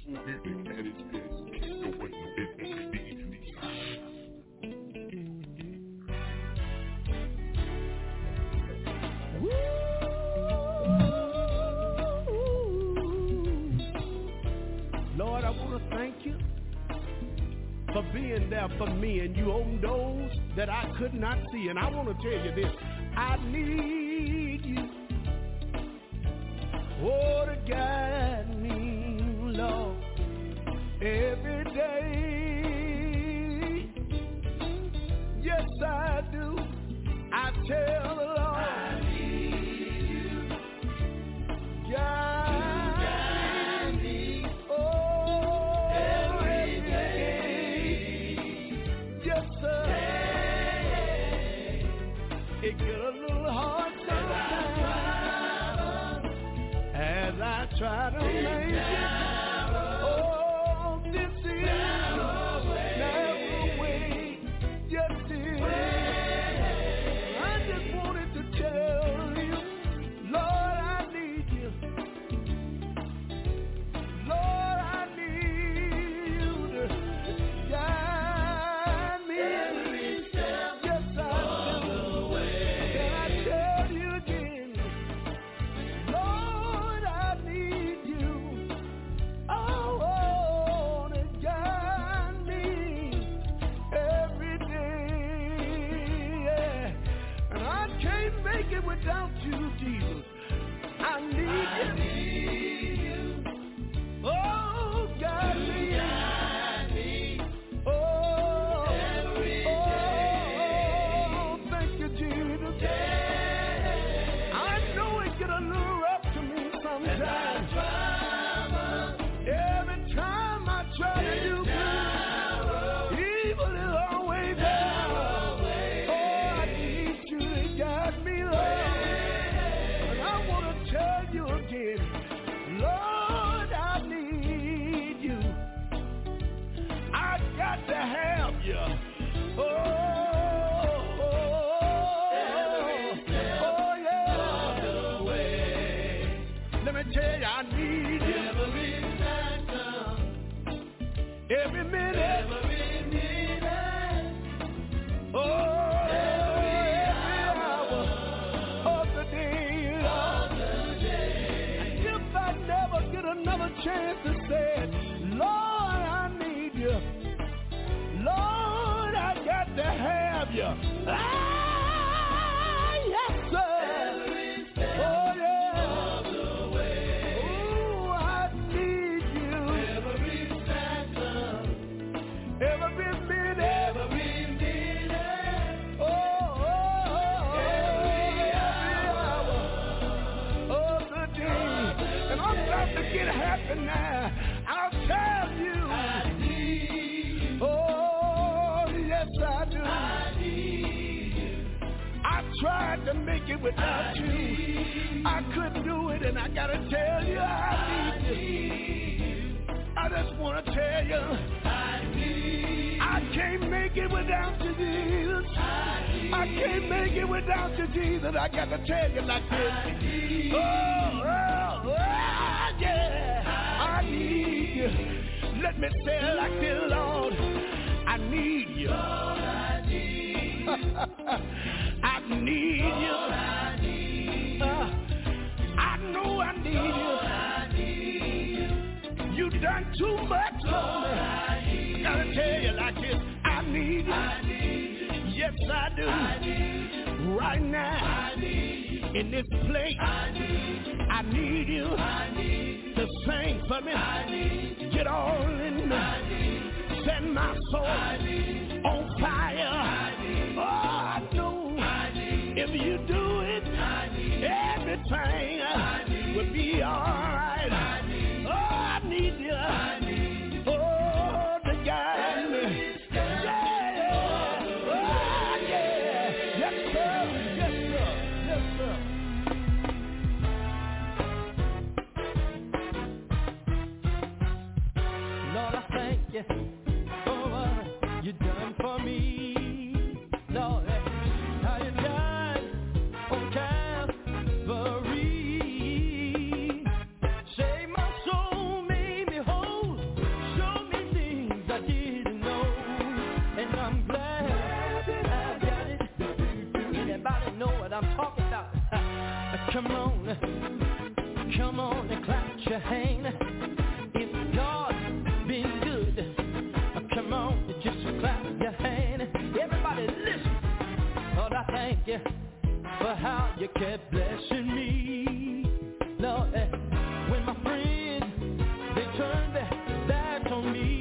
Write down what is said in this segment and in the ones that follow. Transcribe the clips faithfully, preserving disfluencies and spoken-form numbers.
Lord, I want to thank you for being there for me, and you opened doors that I could not see. And I want to tell you this, I need you, oh, to guide me, Lord, every day. Yes, I do. I tell the Lord, I need you, guide. It get a little hard sometimes as I try to make it. Oh, this is narrow way. Yes, it is. I just wanted to tell you, Lord, I need you. Lord, I need you to guide me. Without you, Jesus, I need, I need you. Oh, God, guide me. Oh, every day. Oh, thank you, Jesus. Yeah. I know it get a little rough to me sometimes. Every time I try to do good, evil is always there. Oh, I need you to guide me, Lord. Lord, I need you. I got to have you. Oh, oh, oh, yeah. The way. Let me tell you, I need you. Every second, every minute, every minute. Oh. Another chance to say, Lord, I need you. Lord, I got to have you. Ah, yes, sir. Oh, yeah. Oh, I need you. Every second. Every minute. Every minute. Oh, oh, oh. Every hour of the day. And I'm about to get happy now. I'll tell you. I need you. Oh, yes, I do. I need you. I tried to make it without I you. I couldn't do it, and I gotta tell you, I need, I need you. I just want to tell you, I need I can't make it without you, Jesus. I, need I can't make it without you, Jesus. I got to tell you like this. I need oh, oh, oh, yeah. I need you. Let me say it like this, Lord. I need you. Lord, I need you. I need you. Lord, I need you. Uh, I know I need Lord, you. I need you. You done too much for me. I gotta tell you like this. I need you. I need you. Yes, I do. I need you. Right now. I need you. In this place. I need you. I need you. I need you. To sing for me. I need you. Get all in me. I need you. Set my soul I need on fire. I need oh, I know. I need if you do it, I need everything I need will be all right. I need oh, I need you. I need oh, to guide me. Yeah, yeah. Oh, yeah. Yes, sir. Yes, sir. Yes, sir. Lord, I thank you for what you done Come on, come on and clap your hand. If God's been good, come on, just clap your hand. Everybody listen. Lord, I thank you for how you kept blessing me. Lord, when my friends, they turned their backs on me.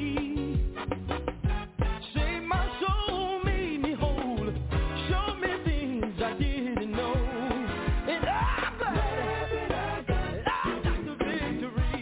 Save my soul, made me whole. Show me things I didn't know. And I'm glad that I got the victory.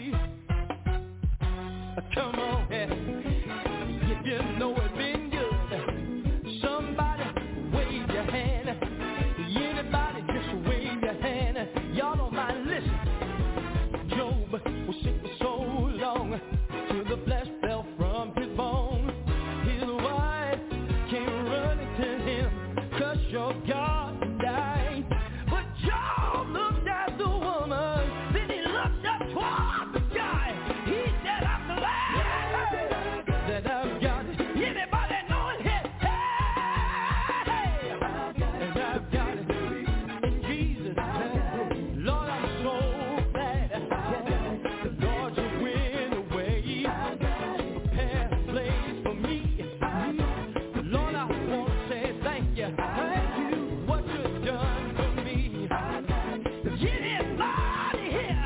Come on, if you know it's been good, somebody wave your hand. Anybody just wave your hand. Y'all don't mind, listen. Job was sick for so long till the flesh fell from his bone. His wife came running to him, 'cause your God died. But Job looked at the woman, then he looked up toward the sky. He said, I'm glad that I've got it. Anybody know it? Hey, hey, and I've got it in Jesus' name. Lord, I'm so glad the Lord you went away, prepare a place for me. Lord, I want to say thank you, thank you, what you've done for me. Anybody here?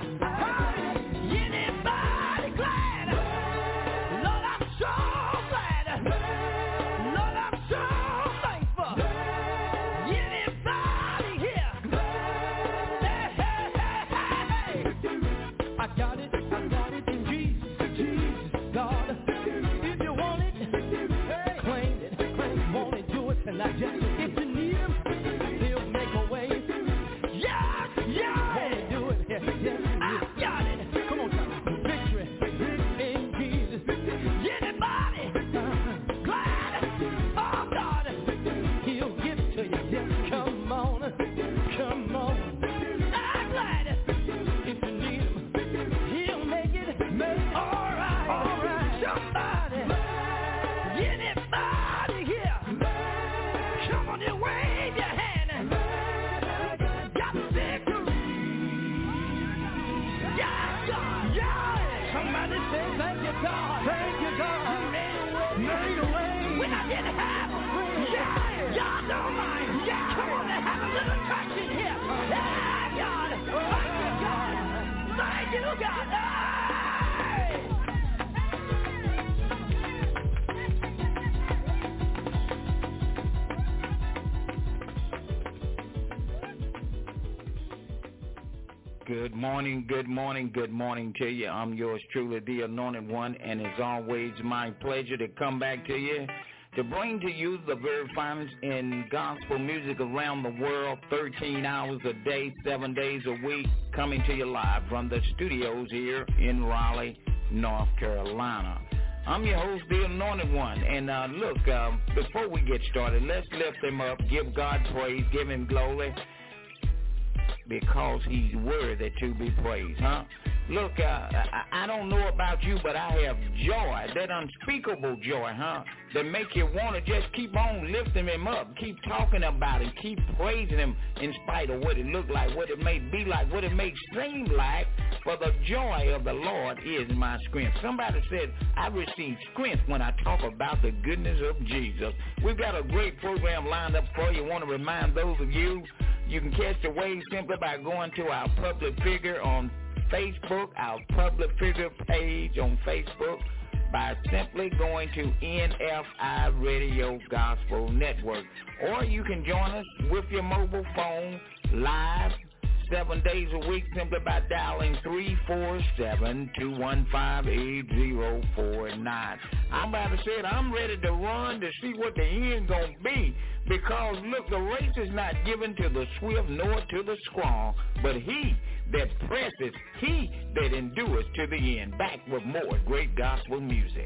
Anybody glad? Lord, I'm so glad. Lord, I'm so thankful. Anybody here? Hey, hey, hey, hey. I got it, I got it in Jesus, Jesus, God. If you want it, hey, claim it, claim it, want it, do it tonight. Just if you need him, he'll make a way. Yeah, yeah, want to do it, yeah, yeah. I got it. Come on, God. Victory in Jesus. Anybody glad? Oh, God, he'll give it to you. Yeah, come on, come on. I'm glad if you need him, he'll make it all right, all right. Somebody, anybody here, come on and wave your hand. Got the victory. Yeah, God, yeah. Somebody say thank you, God. Thank you, God. You made a way, made a way when I didn't have a way. Yeah, y'all don't mind. Yeah, come on and have a little touch in here. Yeah, God, thank you, God. Thank you, God. Hey! Good morning, good morning, good morning to you. I'm yours truly, the Anointed One, and it's always my pleasure to come back to you to bring to you the very finest in gospel music around the world, thirteen hours a day, seven days a week, coming to you live from the studios here in Raleigh, North Carolina. I'm your host, the Anointed One, and uh, look, uh, before we get started, let's lift him up, give God praise, give him glory, because he's worthy to be praised, huh? Look, uh, I, I don't know about you, but I have joy, that unspeakable joy, huh, that make you want to just keep on lifting him up, keep talking about him, keep praising him in spite of what it look like, what it may be like, what it may seem like, for the joy of the Lord is my strength. Somebody said, I receive strength when I talk about the goodness of Jesus. We've got a great program lined up for you. I want to remind those of you, you can catch the wave simply by going to our public figure on Facebook, our public figure page on Facebook, by simply going to N F I Radio Gospel Network. Or you can join us with your mobile phone live seven days a week simply by dialing three four seven, two one five, eight zero four nine. I'm about to say it, I'm ready to run to see what the end going to be, because, look, the race is not given to the swift nor to the strong, but he that presses, he that endures to the end. Back with more great gospel music.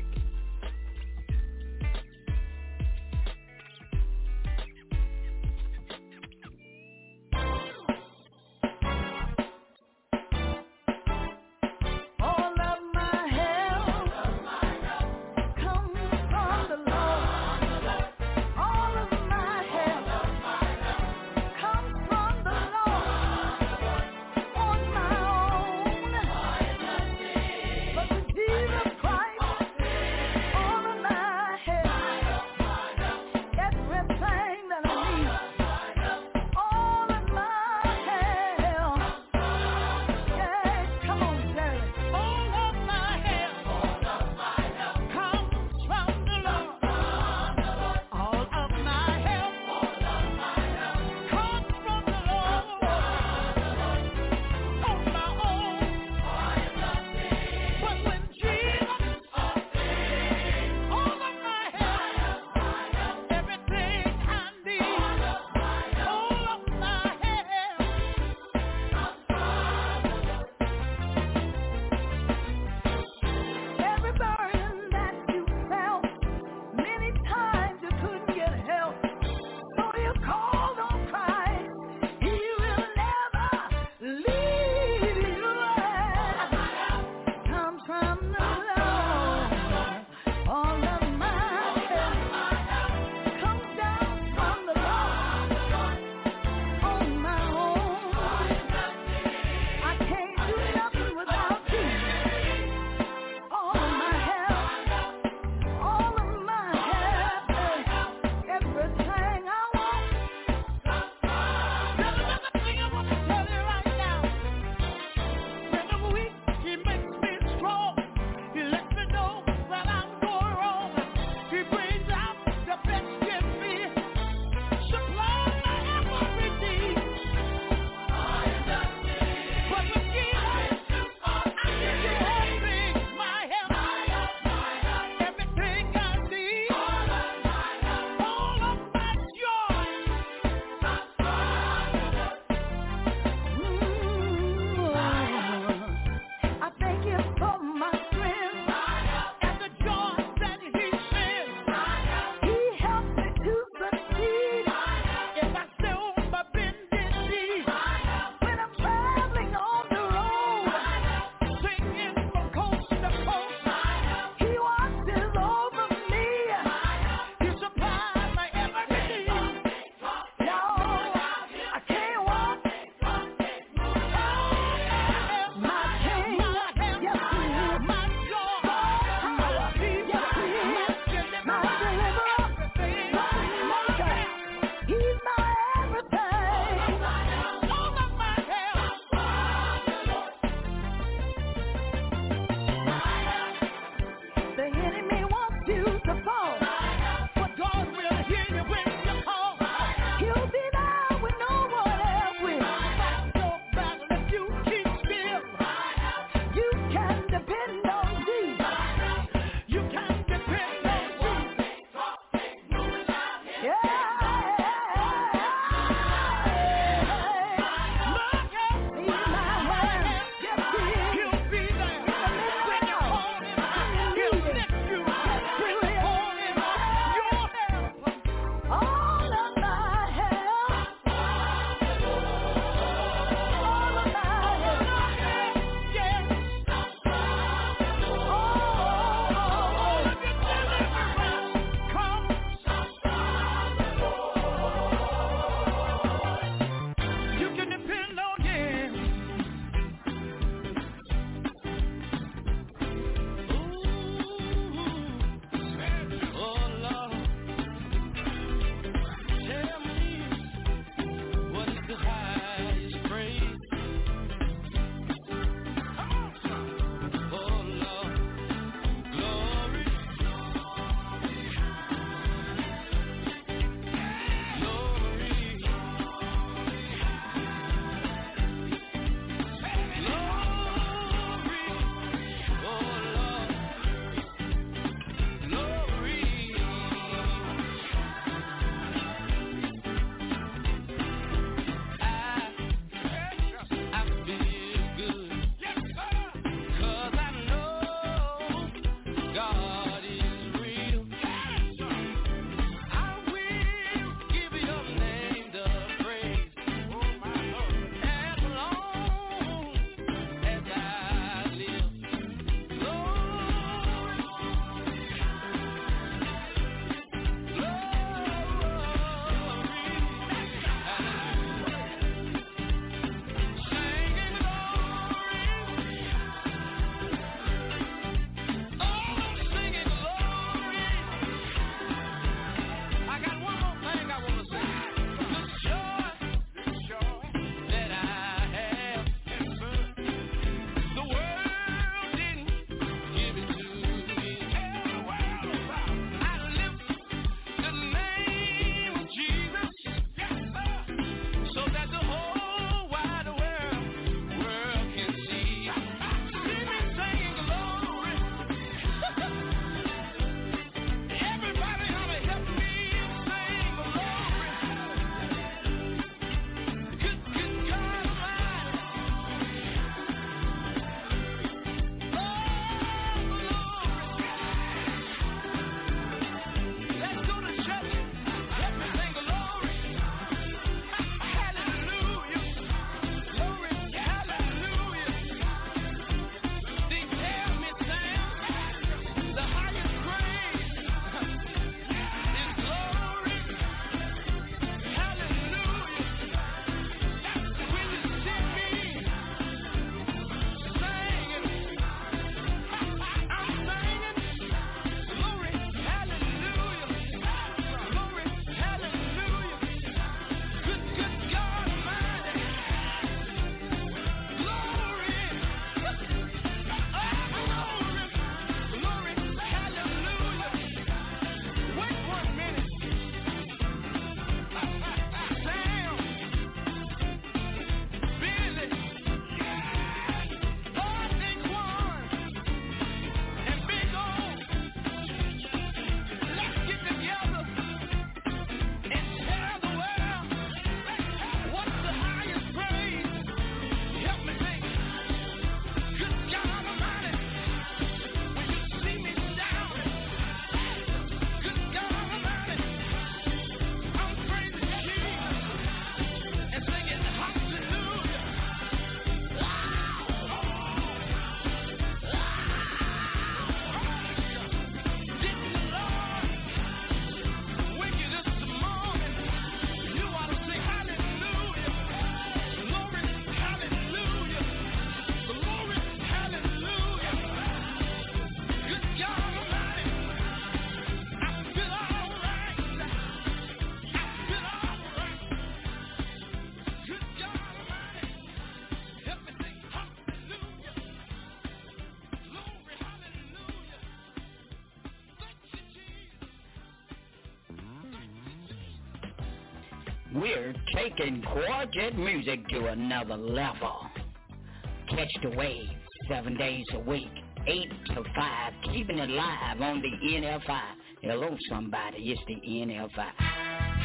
We're taking quartet music to another level. Catch the wave seven days a week, eight to five, keeping it live on the N F I. Hello, somebody, it's the N F I.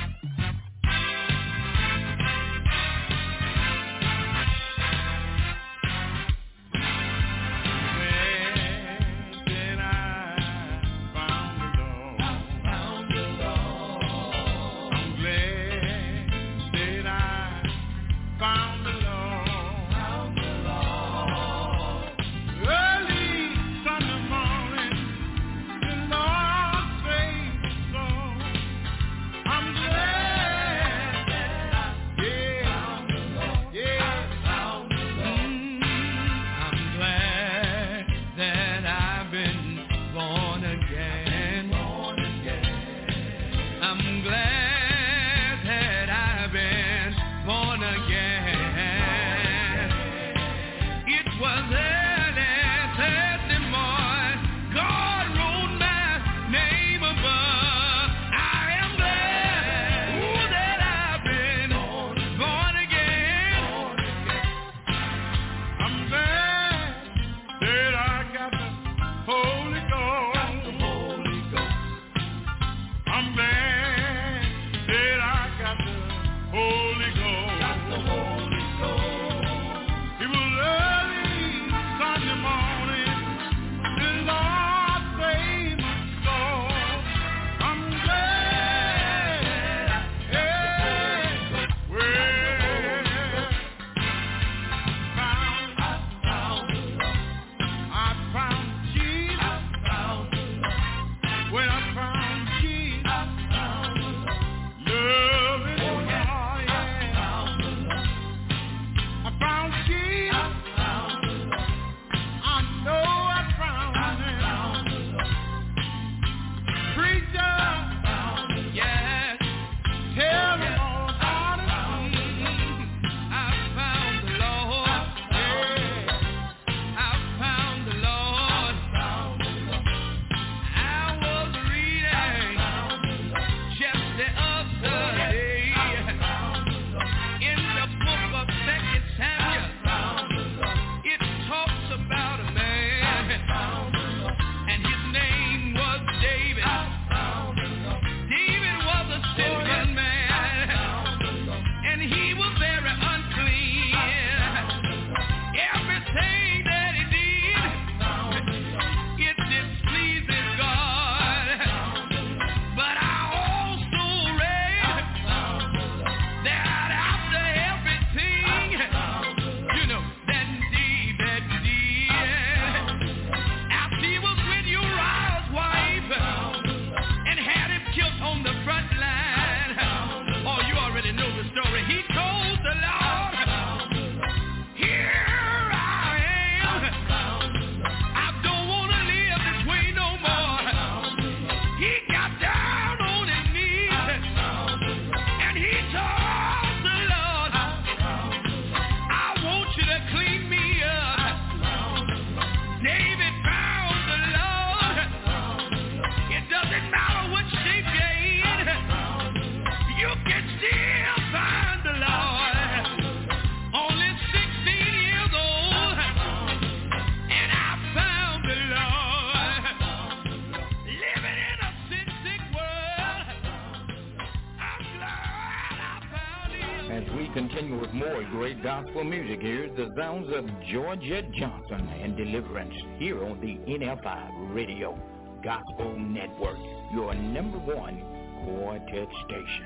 Gospel music. Here's the sounds of Georgette Johnson and Deliverance here on the N F I Radio Gospel Network, your number one quartet station.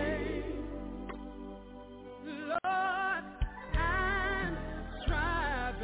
Lord, I'm striving.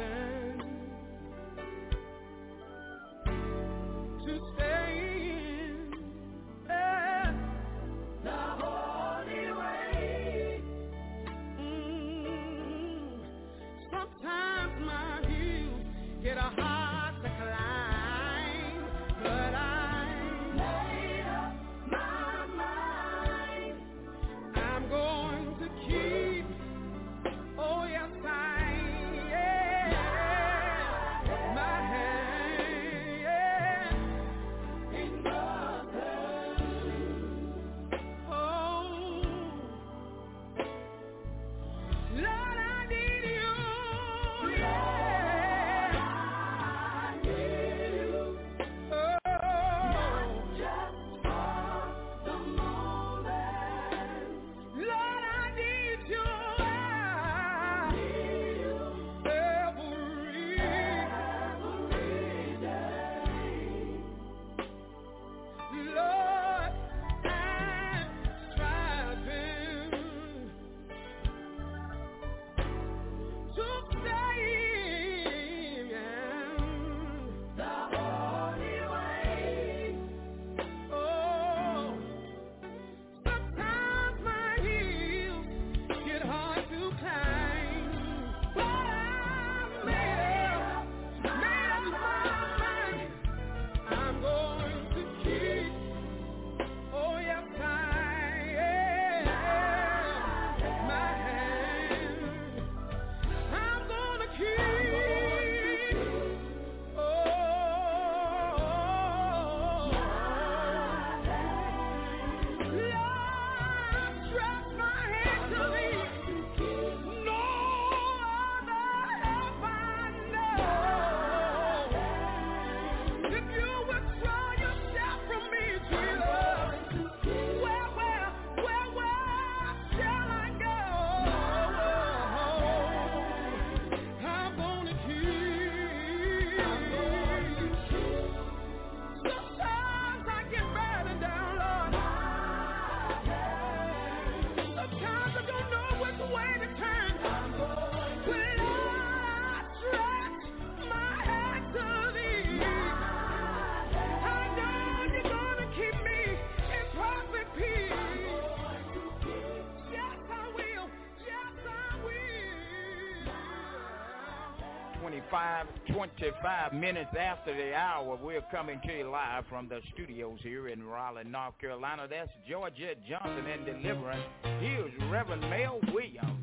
twenty-five, twenty-five minutes after the hour. We're coming to you live from the studios here in Raleigh, North Carolina. That's Georgette Johnson and Deliverance. Here's Reverend Mel Williams.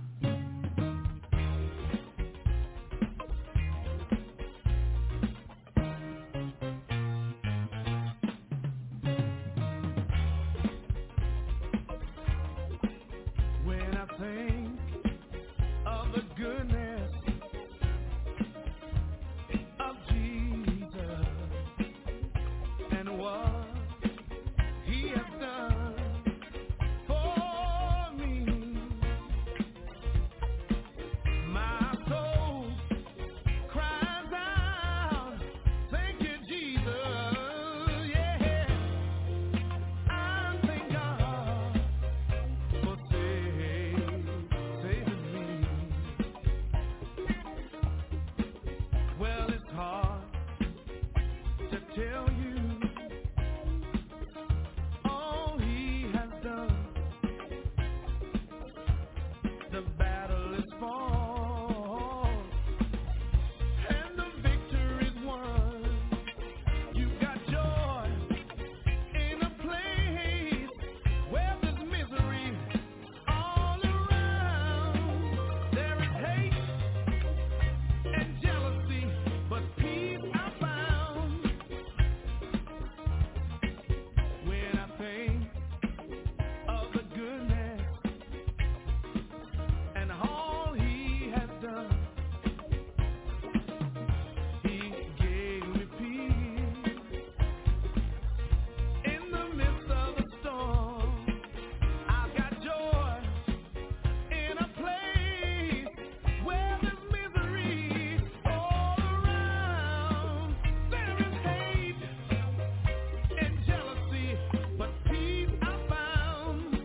When I think of the goodness of Jesus and what He has done for me, my soul cries out, thank you, Jesus. Yeah, I thank God for saving me. Well, it's hard to tell you all He has done. The battle is fought and the victory is won. You got joy in a place where there's misery all around. There is hate and jealousy, but peace I found. When I think of the goodness and all He has done, He gave me peace in the midst of the storm. I've got joy in a place where there's misery all around. There is hate and jealousy, but peace I found.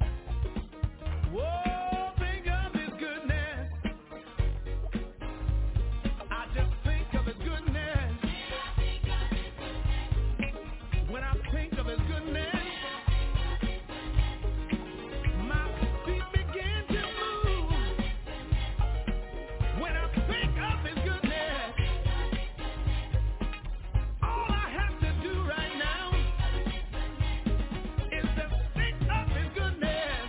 Whoa, think of His goodness. I just think of His goodness. When I think of His goodness, my feet begin to move. When I think of His goodness, all I have to do right now is to think of His goodness.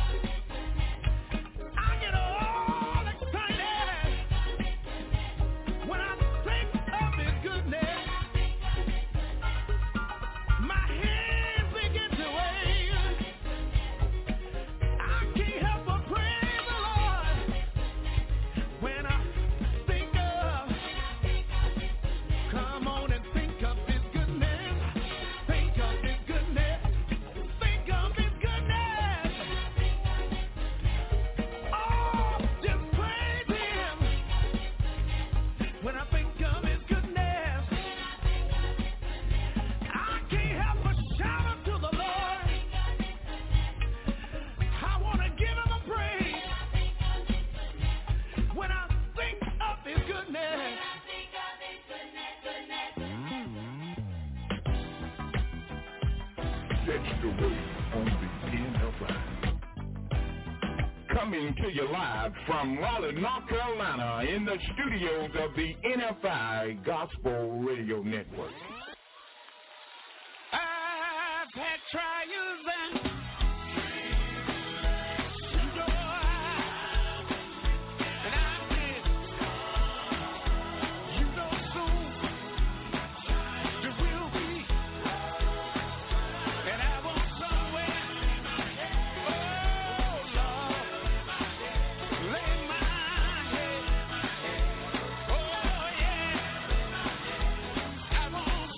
I get all excited when I think of His goodness. My hands begin to wave. I can't help but praise the Lord when I think of. Come on and think of His goodness. Think of His goodness. Think of His goodness. Oh, just praise Him when I think of His goodness. I can't help but shout unto the Lord. I want to give Him a praise when I think of His goodness. That's the way on the N F I. Coming to you live from Raleigh, North Carolina, in the studios of the N F I Gospel Radio Network. I've had trials and joy, and I did. You know soon there will be, and I want somewhere. Oh Lord, lay my head. Oh yeah, I want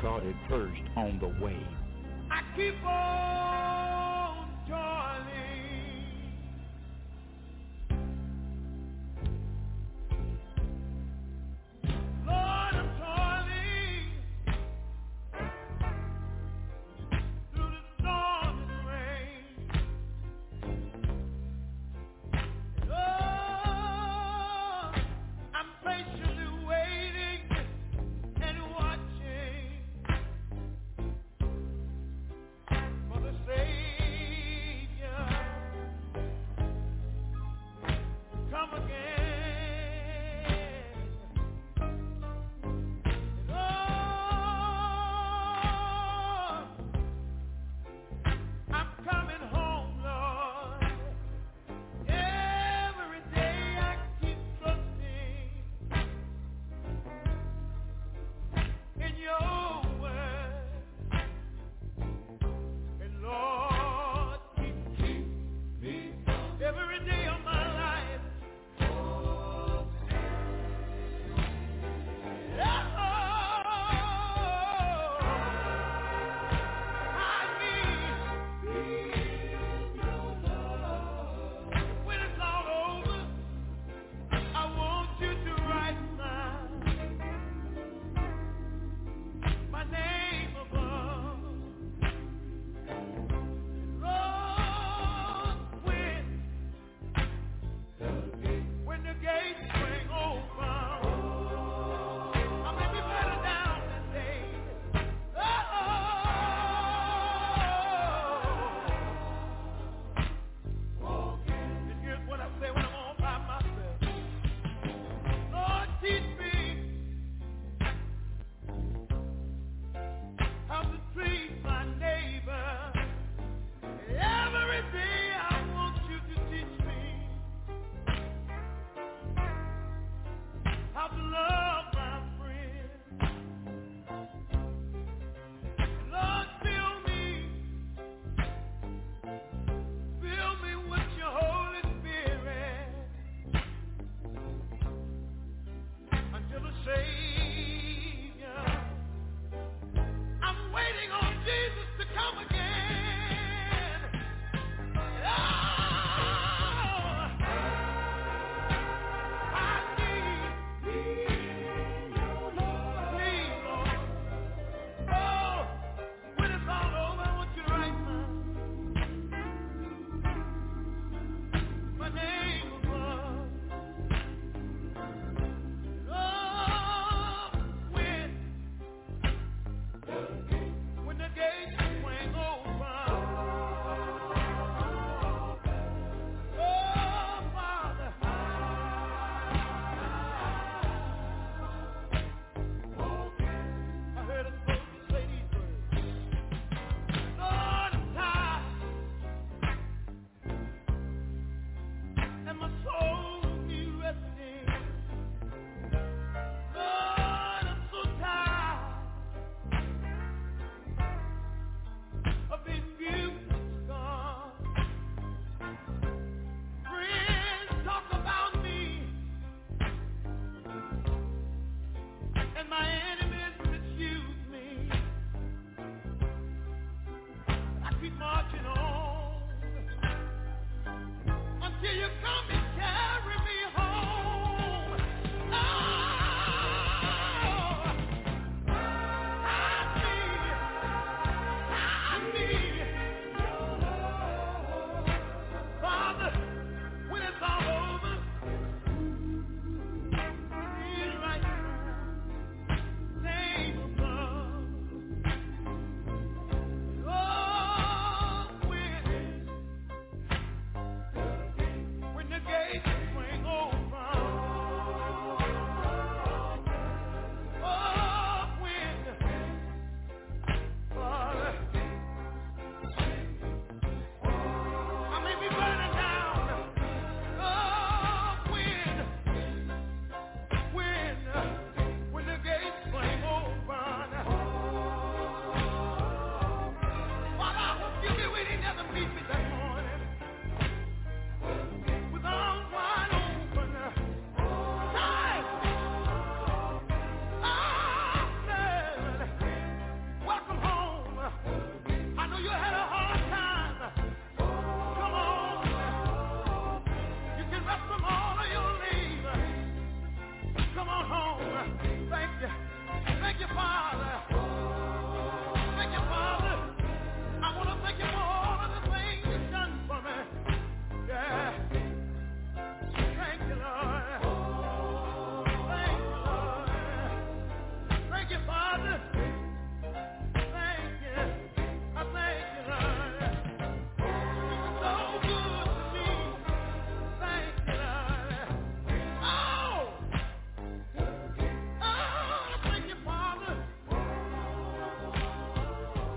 started first on the way. I keep on toiling. Lord, I'm toiling through the storm and rain. Oh, I'm patiently waiting and watching. Mother said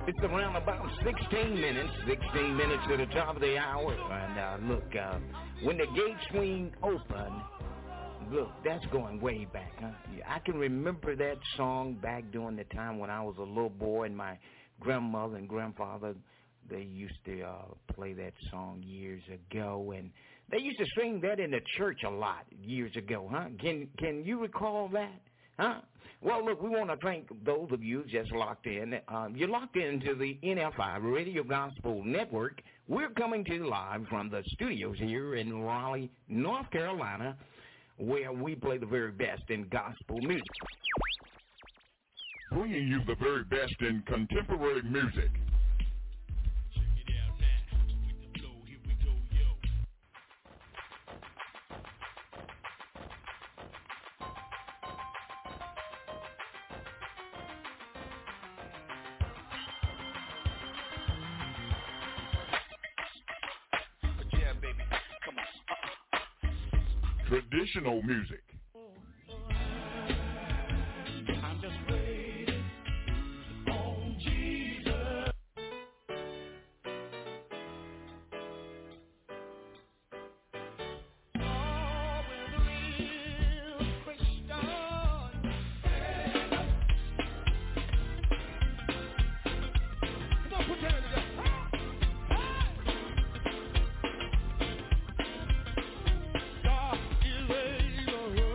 It's around about sixteen minutes, sixteen minutes to the top of the hour. And uh, look, uh, when the gates swing open, look, that's going way back, huh? I can remember that song back during the time when I was a little boy, and my grandmother and grandfather, they used to uh, play that song years ago, and they used to sing that in the church a lot years ago, huh? Can can you recall that, huh? Well, look, we want to thank those of you just locked in. Um, you're locked into the N F I Radio Gospel Network. We're coming to you live from the studios here in Raleigh, North Carolina, where we play the very best in gospel music. Bringing you the very best in contemporary music. Traditional music. I'm just waiting on Jesus. Oh, with real Christian. Come on, put your hands up. God is able.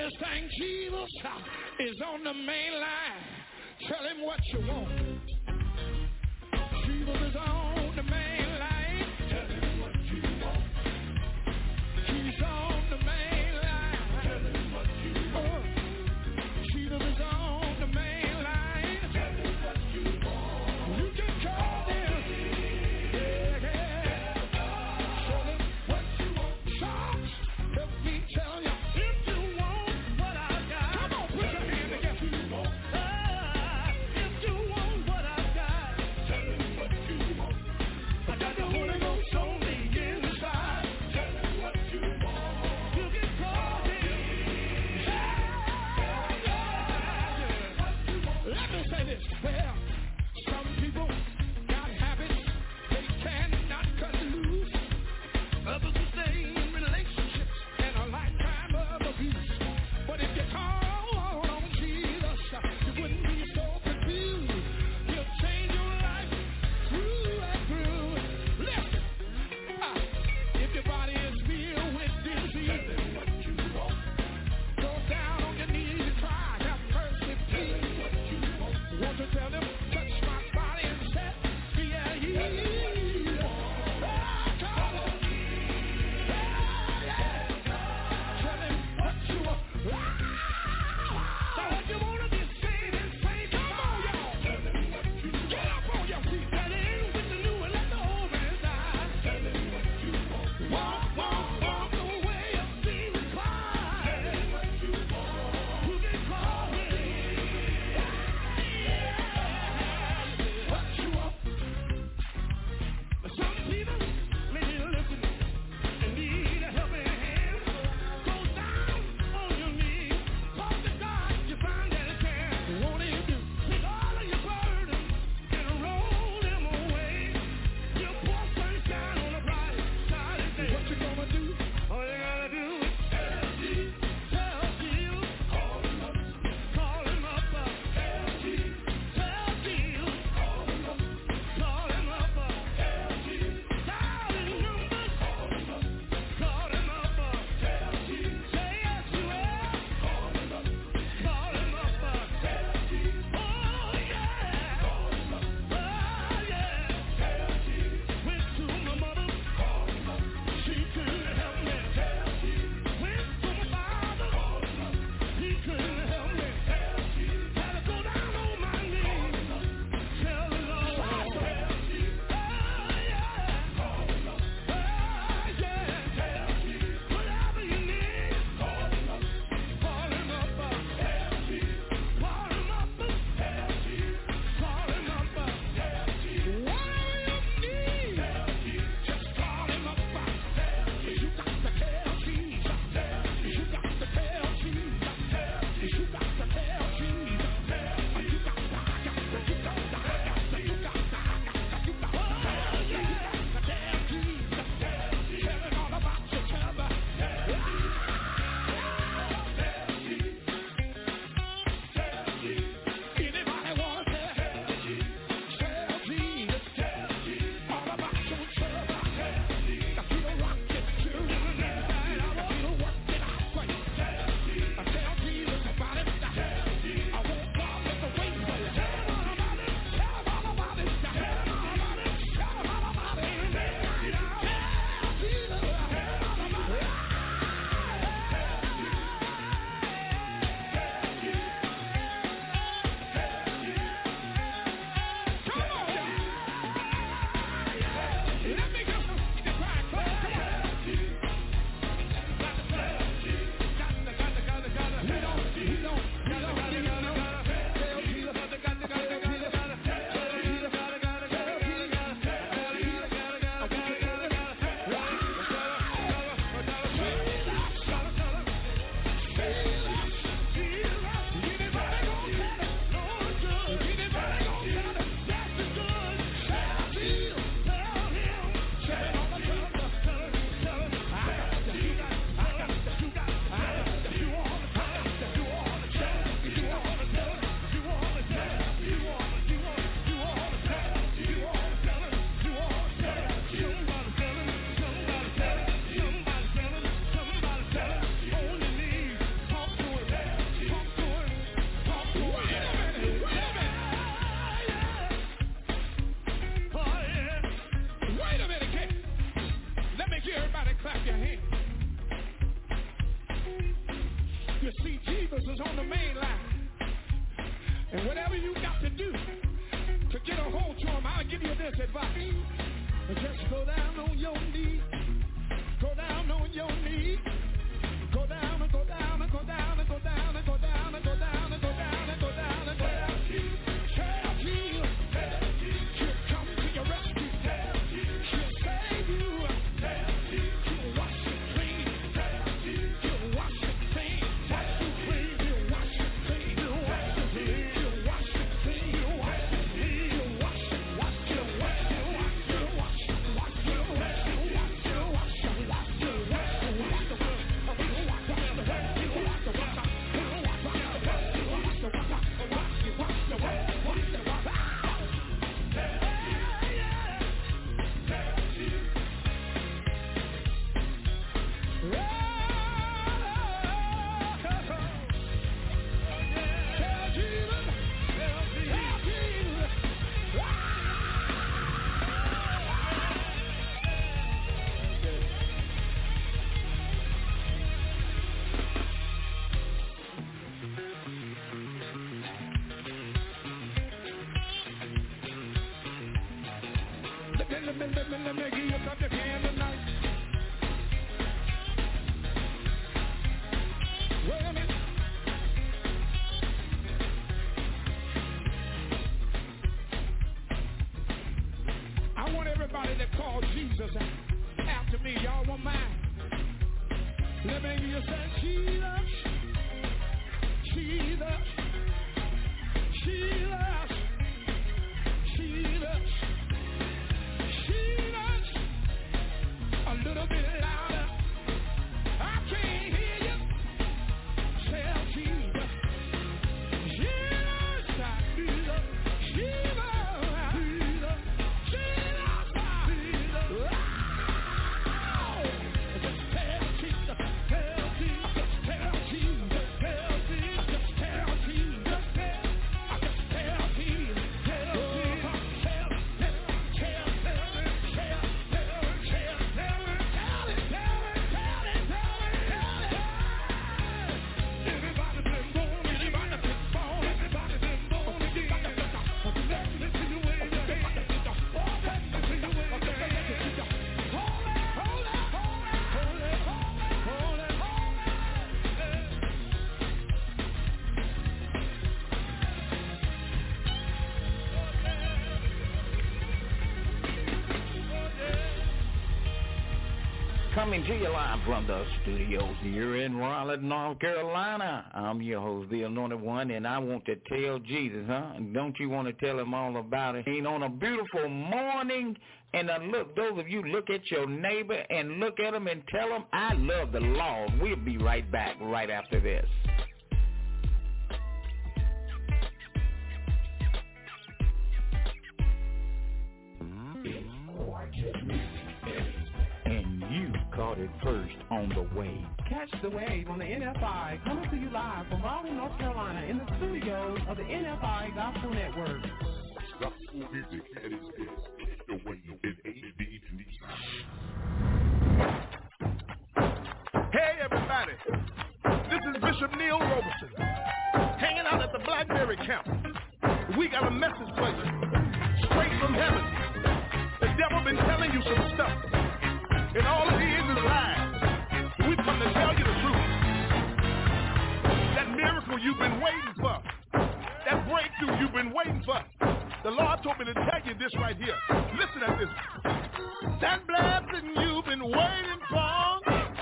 This thing, Jesus, is on the main line. Tell him what you want. Jesus is on the main line. Tell him what you want. He's on the main line. Tell him what you want. Jesus is on the main line. Tell him what you want. You can call him. Yeah, yeah. Tell him what you want. Shout. Help me tell you. If you want what I got. Come on, put your hand together. Uh, if you want And whatever you got to do to get a hold to him, I'll give you this advice. Just go down on your knees. Go down on your knees. Go down and go down and go down and go down and go down and go down and go down and go down and go down. Tell Jesus. He'll come to your rescue. He'll save you. He'll wash you clean. He'll wash you clean. Wash you clean. He'll wash you clean. He'll wash you clean. He'll wash you clean. He'll wash you clean. He'll wash you. Wash you. Wash you. Wash you. Wash you. Wash you. Wash you. Wash you. Wash you. Wash you. Wash you. Let me give you a cup of hand tonight. Wait a minute. I want everybody that called Jesus after me. Y'all want mine? Let me hear you say, Jesus, Jesus, Jesus, Jesus. A little bit louder. I can't hear you. Tell Jesus. Jesus, Jesus, Jesus, Jesus, Jesus. Wow. Just tell Jesus. Tell Jesus. Tell Jesus. Tell Jesus. Just tell Jesus. Tell. I just tell Jesus. Tell Jesus. Tell. Tell. Tell. Tell. Coming to you live from the studios here in Raleigh, North Carolina. I'm your host, the Anointed One, and I want to tell Jesus, huh? Don't you want to tell him all about it? Ain't on a beautiful morning, and uh, look, those of you, look at your neighbor and look at him and tell him, I love the Lord. We'll be right back right after this. Caught it first on the wave. Catch the wave on the N F I, coming to you live from Raleigh, North Carolina, in the studios of the N F I Gospel Network. Gospel music at its best. The wave in A D T. Hey everybody, this is Bishop Neil Roberson, hanging out at the Blackberry Camp. We got a message for you, straight from heaven. The devil been telling you some stuff, and all it is is lies. We come to tell you the truth. That miracle you've been waiting for, that breakthrough you've been waiting for, the Lord told me to tell you this right here. Listen at this. That blessing you've been waiting for,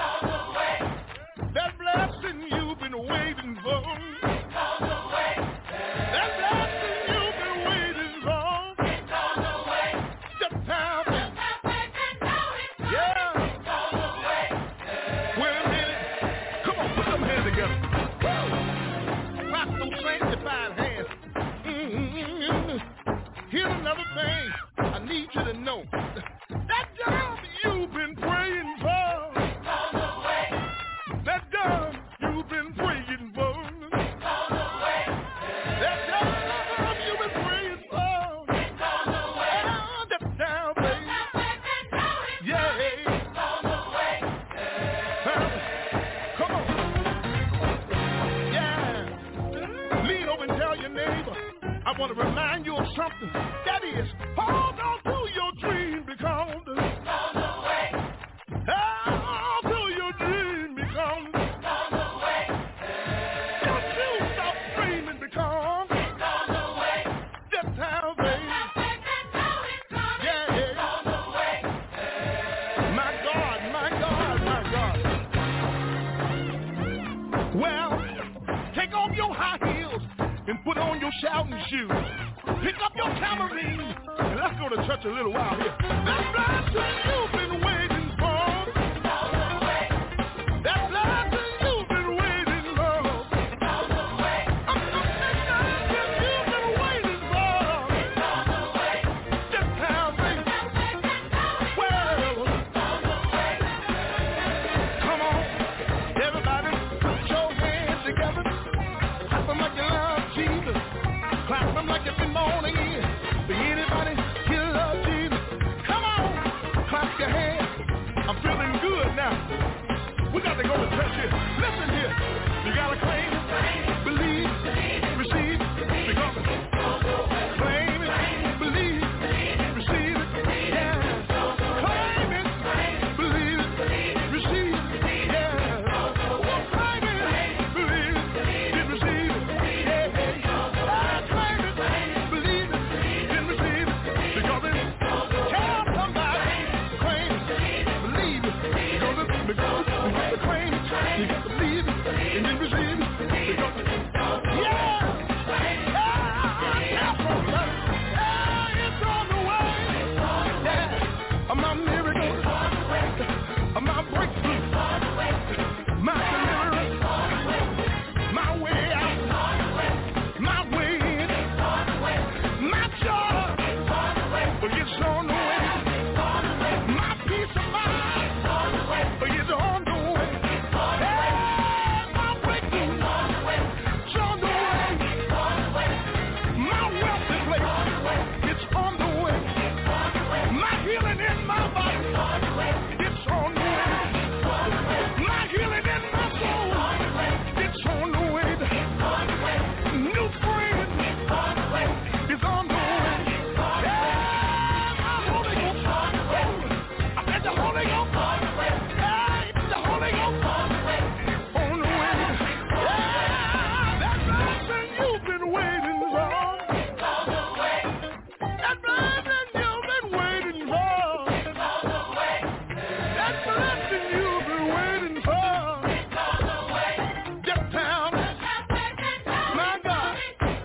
that blessing you've been waiting for, that blessing you've been waiting for, just time. Yeah. Wait a minute. Come on, put them hands together. Clap some sanctified hands. Mm-hmm. Here's another thing I need you to know. That job you've been praying for, that job you've been praying for, that job you've been praying for, oh, that job, baby. Yeah. Come on. Yeah. Lean over and tell your neighbor, I want to remind you of something. That is, hold on to your dream because it's on the way. Hold on to your dream because it's on the way. Don't you stop dreaming because it's on the way. Just how they yeah, it's on the way. My God, my God, my God. Well, take off your high heels and put on your shouting shoes. Pick up your tambourine and let's go to church a little while here. That blessing you've been waiting for. That blessing you've been waiting for. I'm the blessing you've been waiting for. Just how they well. Come on, everybody, put your hands together. Clap them like you love Jesus. Clap them like you've been born again. Anybody here love Jesus? Come on, clap your hands. I'm feeling good now. We got to go to church here. Listen here. You got to claim it, believe, receive, because claim it, believe, receive it, yeah. Claim it, believe it, receive it, yeah. Claim it, believe it, receive it, yeah. Claim it, believe it, and receive it, because it's tell somebody, claim it, believe it, because it's because you got to claim it, you got to believe it, and then receive it, because it's yeah, yeah, somebody, yeah, it's on the way, yeah, my miracle, my breakthrough, my deliverance, my way out, my way in, my joy, it's on the way, my peace of mind, it's on the way, yeah, my breakthrough, it's on the way, my wealthy place, it's on the way, my healing in my body, it's on the way, my healing in my soul, it's on the way, new friend is on the way, yeah, my Holy Ghost, I said the Holy Ghost, yeah, it's the Holy Ghost, on the way, yeah, that blessing you've been waiting for, that blessing you've been waiting for, that blessing you've been waiting for, just tell me, my God,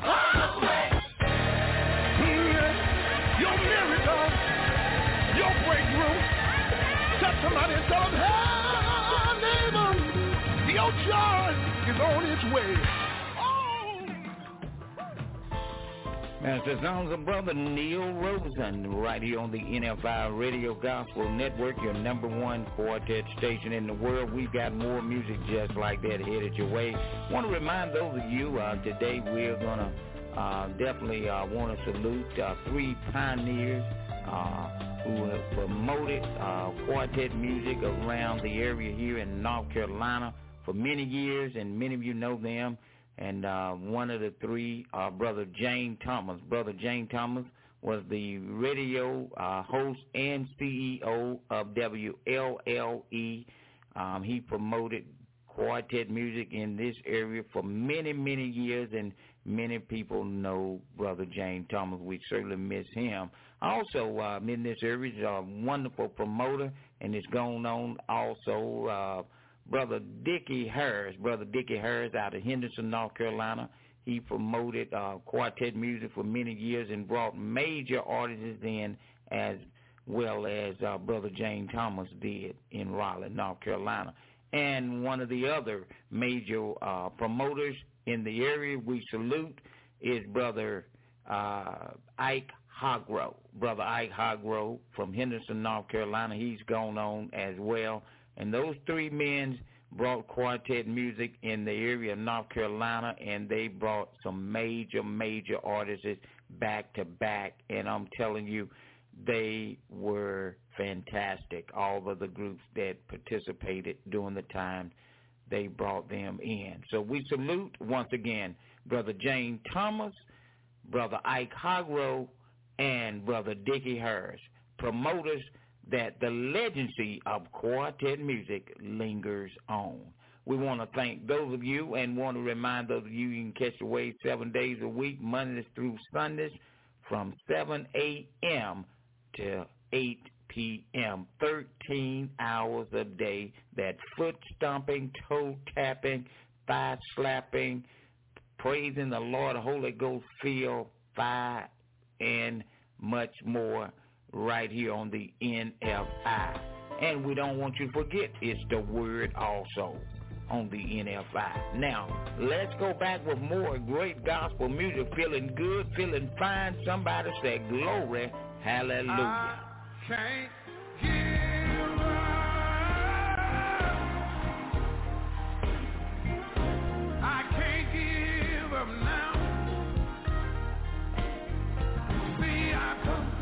yeah, your miracle, your breakthrough, touch somebody and tell them, hey, neighbor, your joy is on its way. Oh. Master Songs of Brother Neil Rosen, right here on the N F I Radio Gospel Network, your number one quartet station in the world. We've got more music just like that headed your way. Want to remind those of you, uh, today we're going to uh, definitely uh, want to salute uh, three pioneers uh, who have promoted uh, quartet music around the area here in North Carolina for many years, and many of you know them. And uh, one of the three, uh, Brother Jane Thomas. Brother Jane Thomas was the radio uh, host and C E O of W L L E. Um, he promoted quartet music in this area for many, many years, and many people know Brother Jane Thomas. We certainly miss him. Also, uh, in this area, is a wonderful promoter, and it's going on also, uh, Brother Dickie Harris. Brother Dickie Harris out of Henderson, North Carolina. He promoted uh, quartet music for many years and brought major artists in, as well as uh, Brother Jane Thomas did in Raleigh, North Carolina. And one of the other major uh, promoters in the area we salute is Brother uh, Ike Hogro. Brother Ike Hogro from Henderson, North Carolina. He's gone on as well. And those three men brought quartet music in the area of North Carolina, and they brought some major, major artists back to back. And I'm telling you, they were fantastic. All of the groups that participated during the time, they brought them in. So we salute, once again, Brother Jane Thomas, Brother Ike Hogro, and Brother Dickie Harris, promoters that the legacy of quartet music lingers on. We want to thank those of you and want to remind those of you you can catch the wave seven days a week, Mondays through Sundays, from seven a.m. to eight p.m., thirteen hours a day. That foot stomping, toe tapping, thigh slapping, praising the Lord, Holy Ghost feel, fire, and much more right here on the N F I. And we don't want you to forget, it's the word also on the N F I. Now, let's go back with more great gospel music. Feeling good, feeling fine. Somebody say glory, hallelujah. I can't give up. I can't give up now. See, I've come,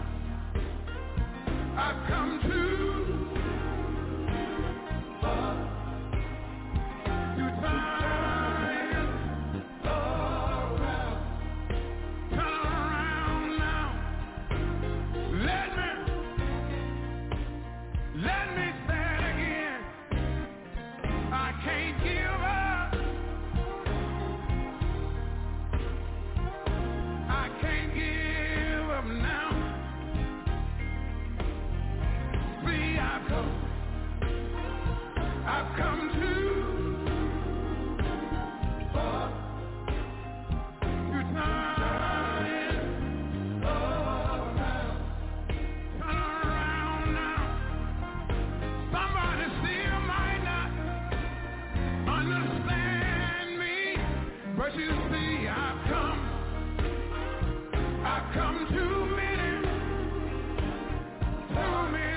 I've come to I've come to uh, to turn around, turn around now. Somebody still might not understand me, but you see, I've come, I've come too many, too many.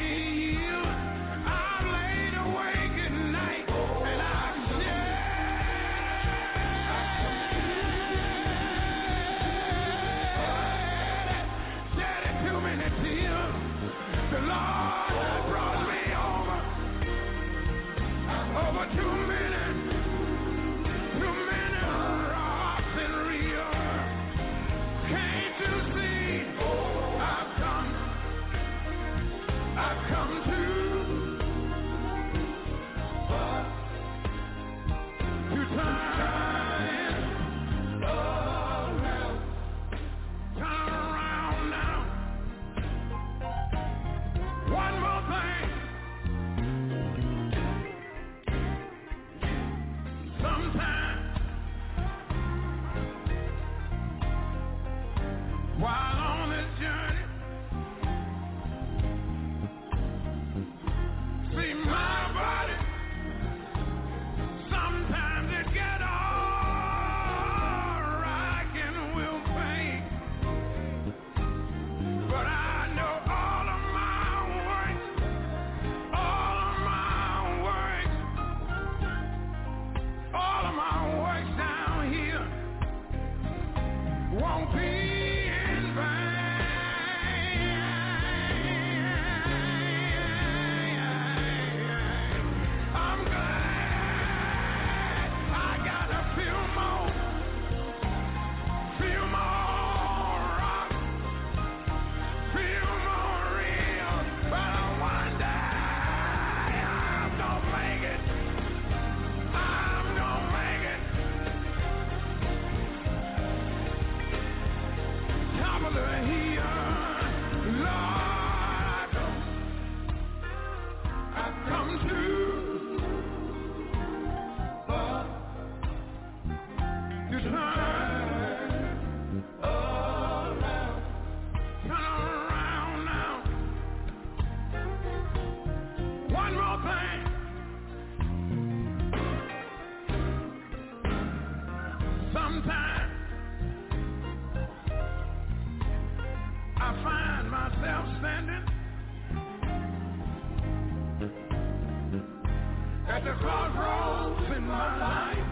At the crossroads in my life,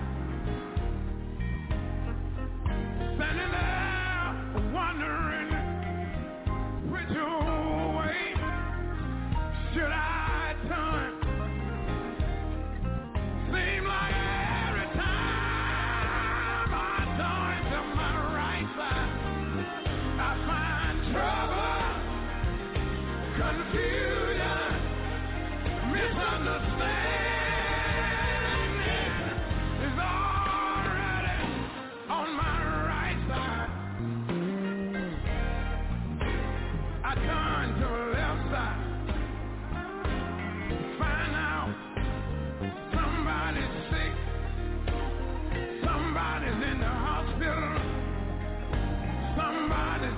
standing there wondering which way should I turn. Seems like every time I turn to my right side,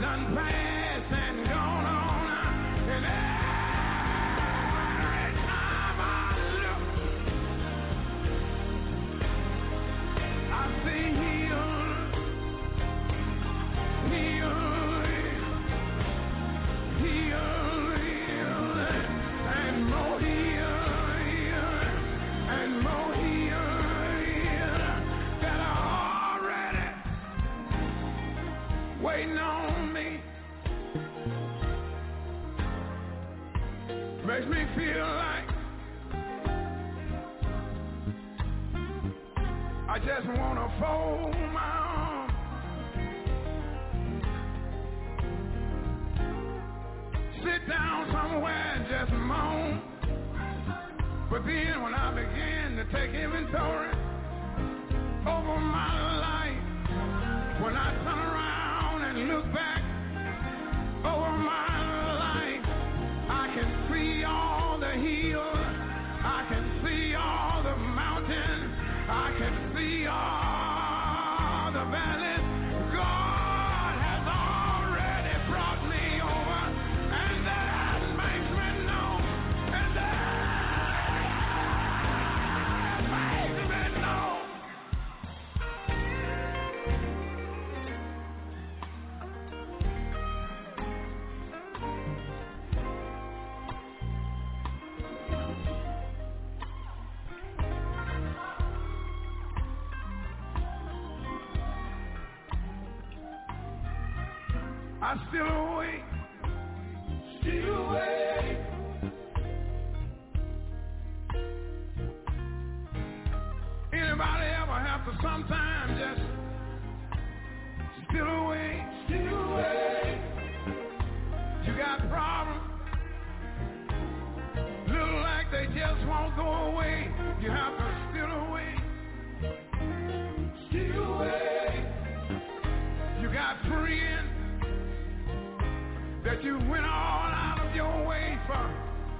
done passed and gone on. And every time I look, I see healed, healed, healed, healed, and more healed, healed, and more healed, healed, that are already waiting on me. Makes me feel like I just want to fold my arms, sit down somewhere and just moan. But then when I begin to take inventory over my life, when I turn around and look back over my life, I can see all the hills, I can see all the mountains, I can see all the valleys. God has already brought me over, and that makes me know, and that makes me know. I still awake, still awake. Anybody ever have to sometimes just still awake, still awake? You got problems, little like they just won't go away. You have to still awake, still awake. You got friends that you went all out of your way for.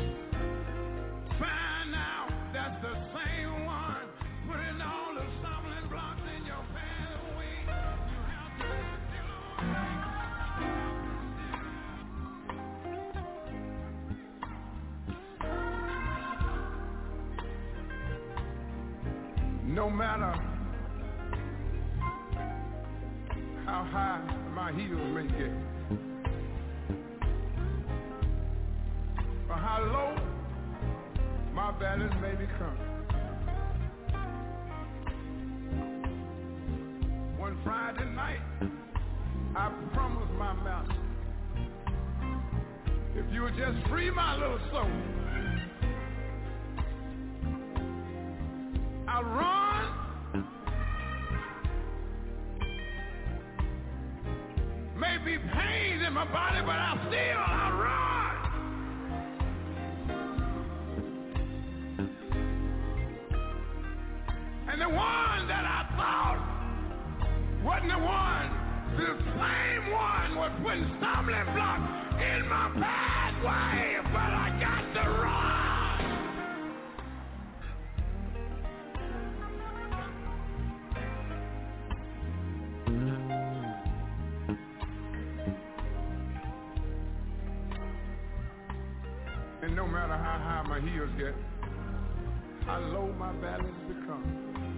Find out that's the same one putting all the stumbling blocks in your pathway. You have to still no matter how high my heels may get, or how low my valleys may become. One Friday night, I promised my master, if you would just free my little soul, I'll run, maybe pains in my body, but I'll still, I'll run. And the one that I thought wasn't the one, the same one was putting stumbling blocks in my pathway, but I got to run. And no matter how high my heels get, how low my valleys become,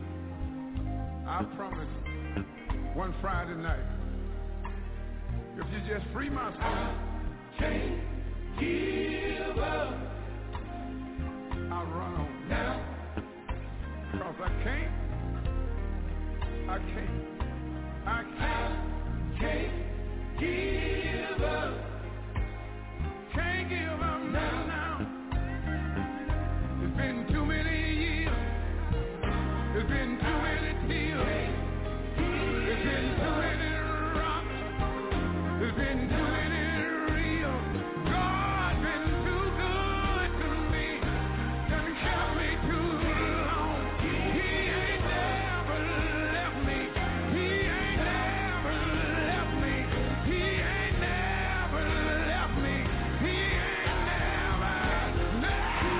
I promise one Friday night, if you just free my soul, I can't give up. I'll run on now, cause I can't, I can't, I can't, can't give up, can't give up now, now. It's been too many years, it's been too many tears, it's been too many rocks, it's been too many reels. God's been too good to me, done kept me too long. He ain't never left me, he ain't never left me, he ain't never left me, he ain't never, never,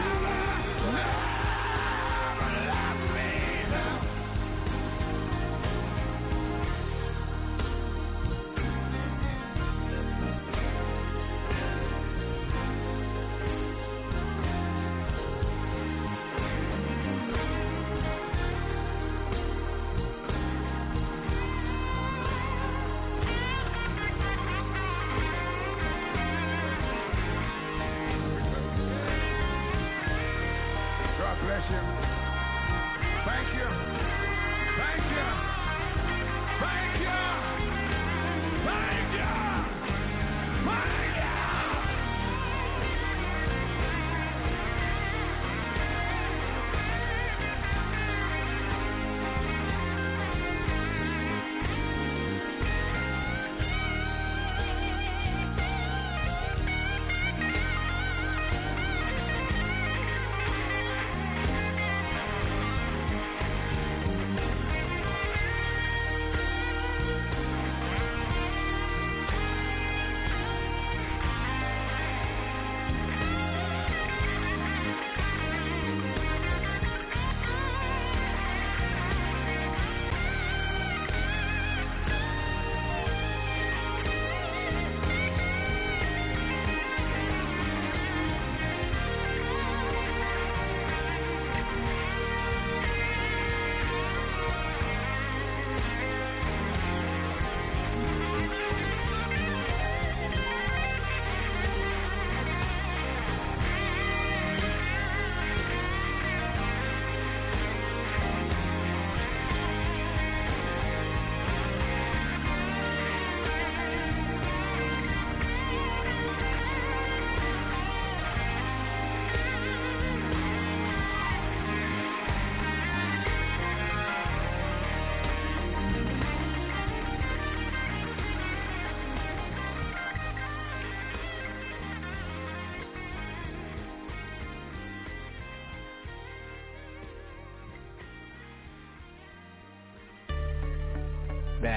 never left me.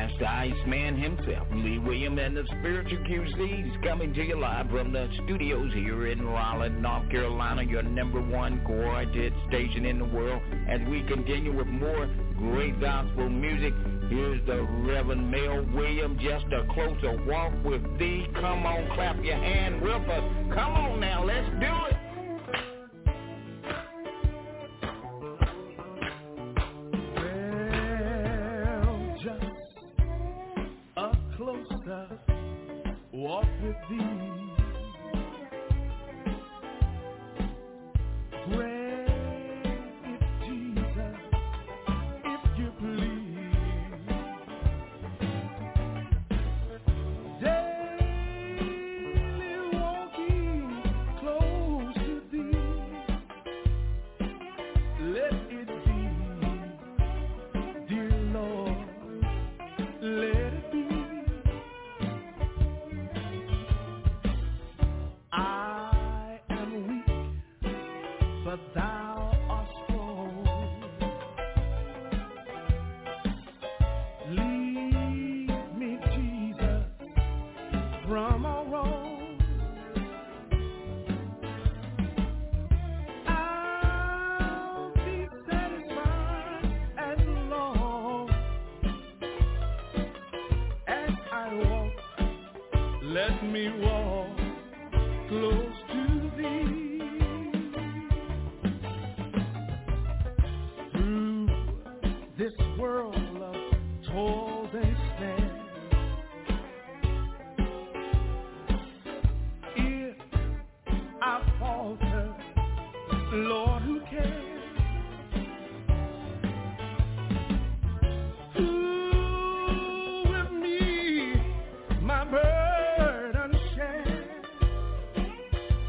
Master Iceman himself, Lee Williams, and the Spiritual Q Cs coming to you live from the studios here in Raleigh, North Carolina, your number one quartet station in the world. As we continue with more great gospel music, here's the Reverend Mel Williams, Just a Closer Walk with Thee. Come on, clap your hand with us. Come on now, let's do it. Walk with thee, pray it, Jesus, if you please. Daily walking close to thee, let it be, dear Lord, let it be. I am weak, but thou art strong. Lead me, Jesus, from all wrong. I'll be satisfied as long as I walk. Let me walk close to thee, through this world of toil and snare. If I falter, Lord, who cares? Who with me my burden share?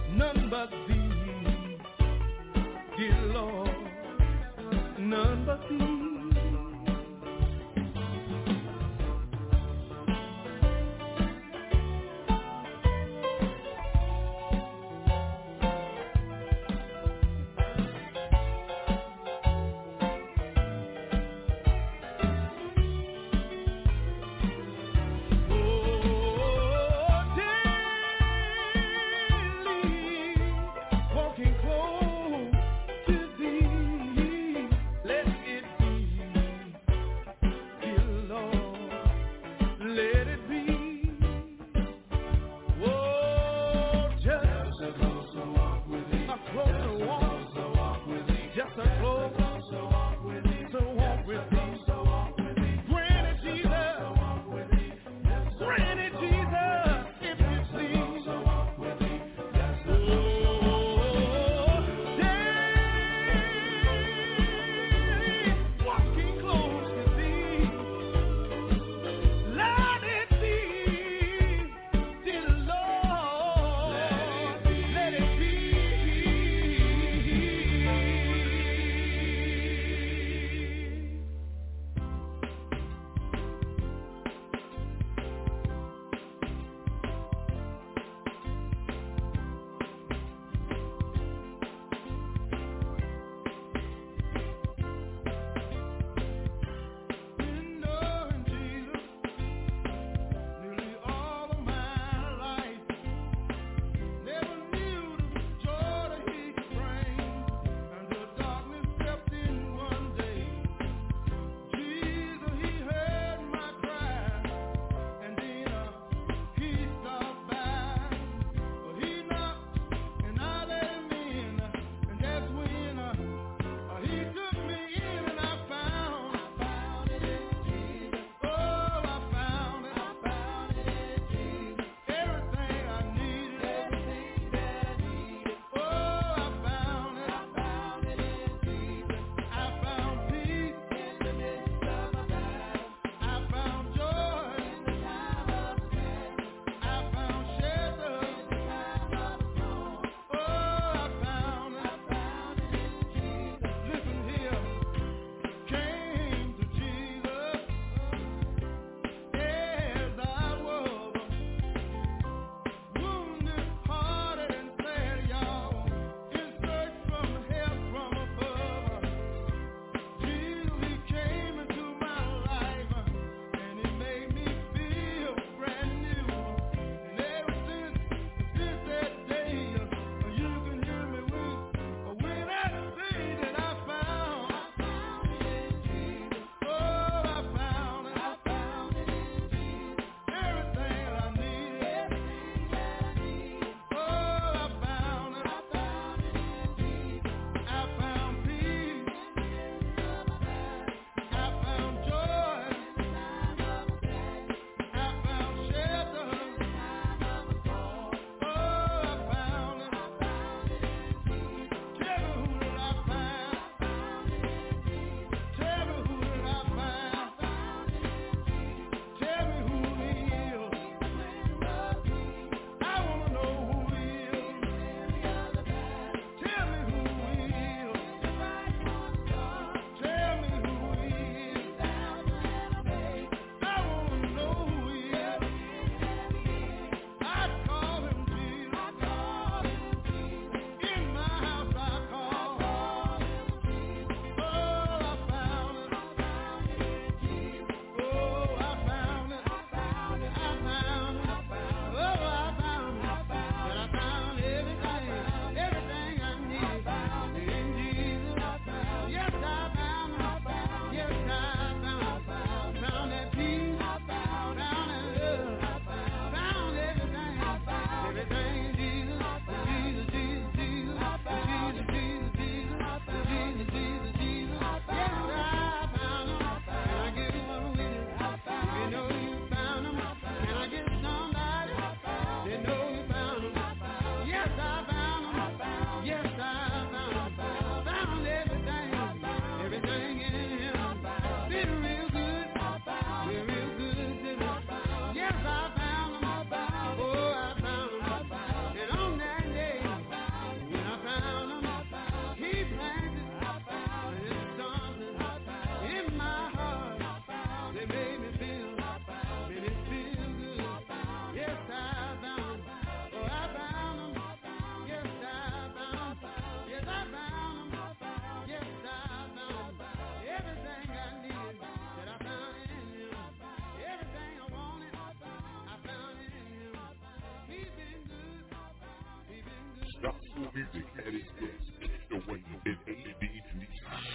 Gospel music at its best. Kicked away in A D two.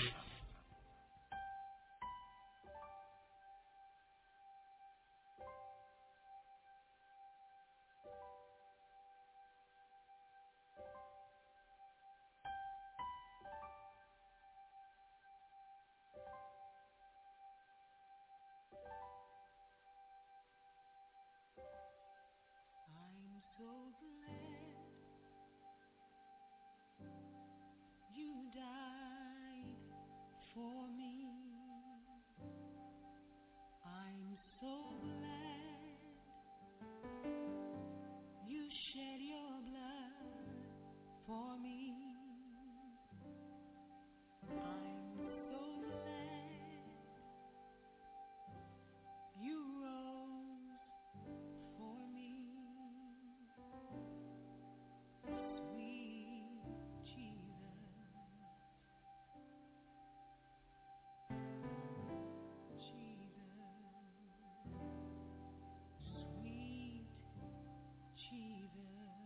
I'm so glad you died for me. I'm so glad you shed your blood for me. I'm so glad you rose for me. Sweet Jesus, Jesus, sweet Jesus,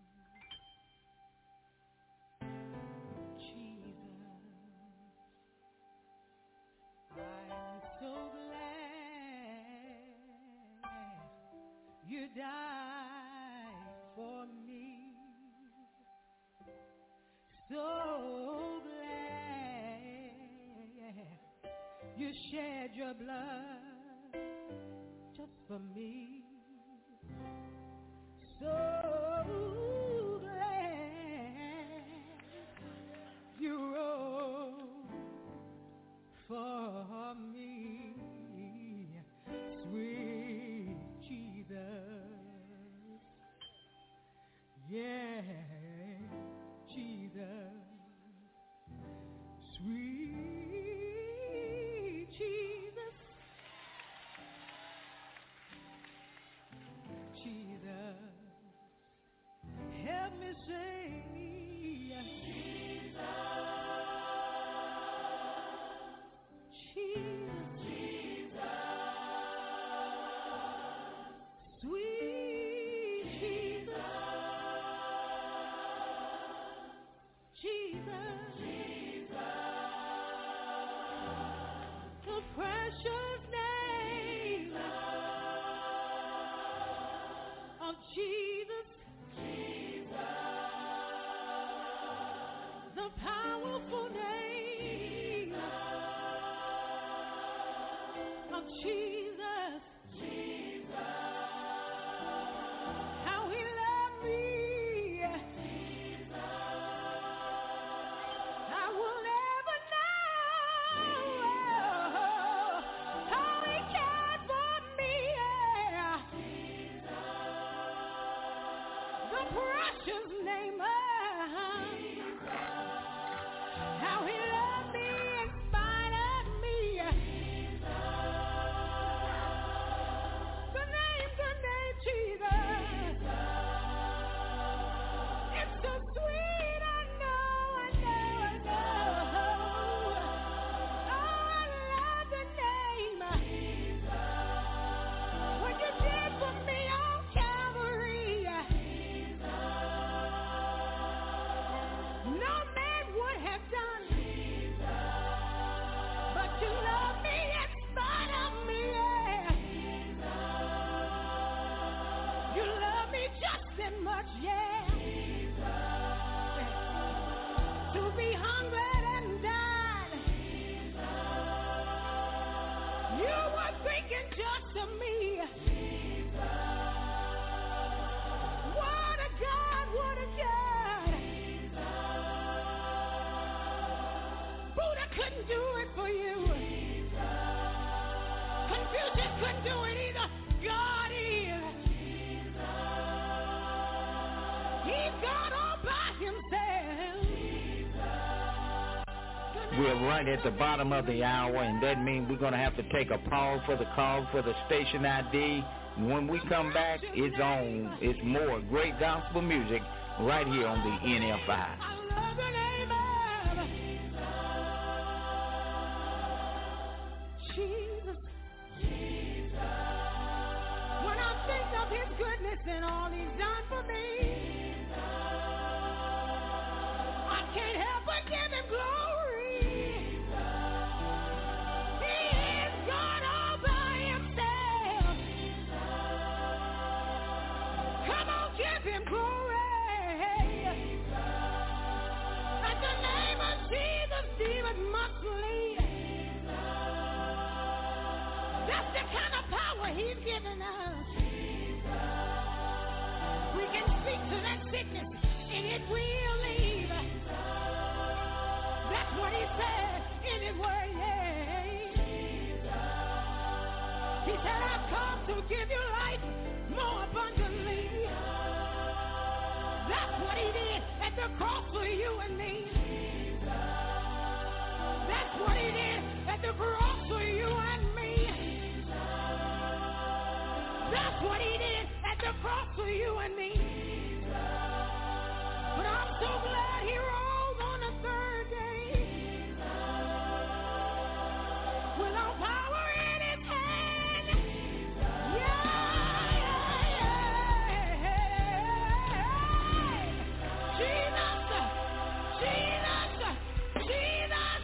Jesus. I'm so glad you died for me. So glad you shed your blood just for me. So glad you rose for me. Sweet Jesus, yeah, Jesus, sweet Jesus, Jesus, help me sing. We're right at the bottom of the hour, and that means we're going to have to take a pause for the call for the station I D. And when we come back, it's on. It's more great gospel music right here on the N F I. And all he's done for me, can't help but give him glory. He is God all by himself. Come on, give him glory. At the name of Jesus, demons must flee. That's the kind of power he's given us. We can speak to that sickness and it will leave. That's what he said in his word, yeah. He said, I've come to give you life more abundantly. That's what he did at the cross for you and me. That's what he did at the cross for you and me. That's what he did at the cross for you and me. But I'm so glad he rose on the third day with all power in his hand. Yeah, yeah, yeah. Jesus, Jesus, Jesus,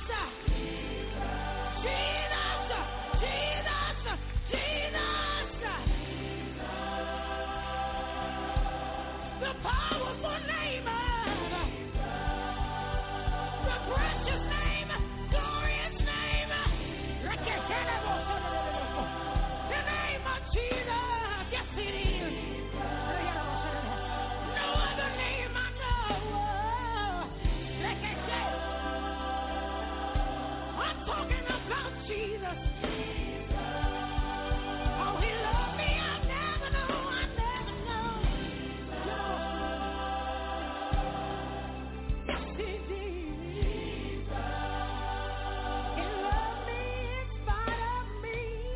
Jesus, Jesus, Jesus. The powerful name of the precious name, glorious name, the name of Jesus. Yes, it is. No other name I know. Like I said, I'm talking about Jesus. Oh, he loved me. I never know. I never know. Yes, he did. He loved me in spite of me.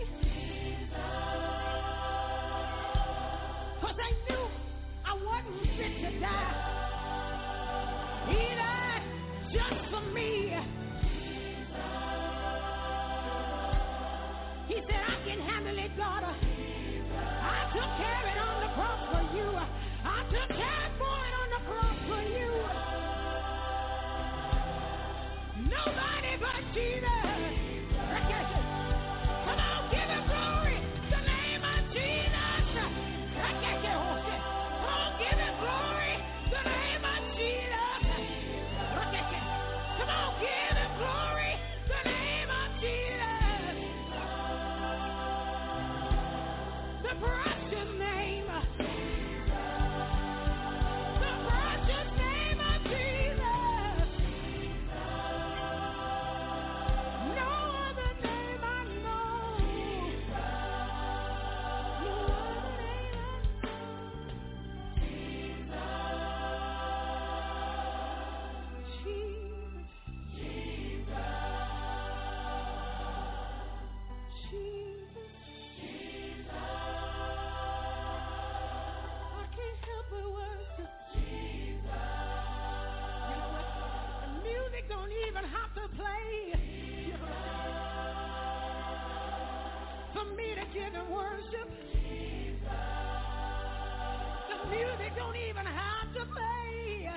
'Cause I knew I wasn't fit to die. He died just for me. He said, I can handle it, daughter. I took care of it on the cross for you. I took care for it on the cross for you. Nobody but Jesus. Come on, give him glory. The name of Jesus. Come on, give him glory. The name of Jesus. Come on, give him glory. The name of Jesus. The precious name. The precious name of Jesus. No other name I know. No other name I know. Jesus. Jesus. I can't help but worship. You know what? The music don't even have to play for me to give him worship. The music don't even have to play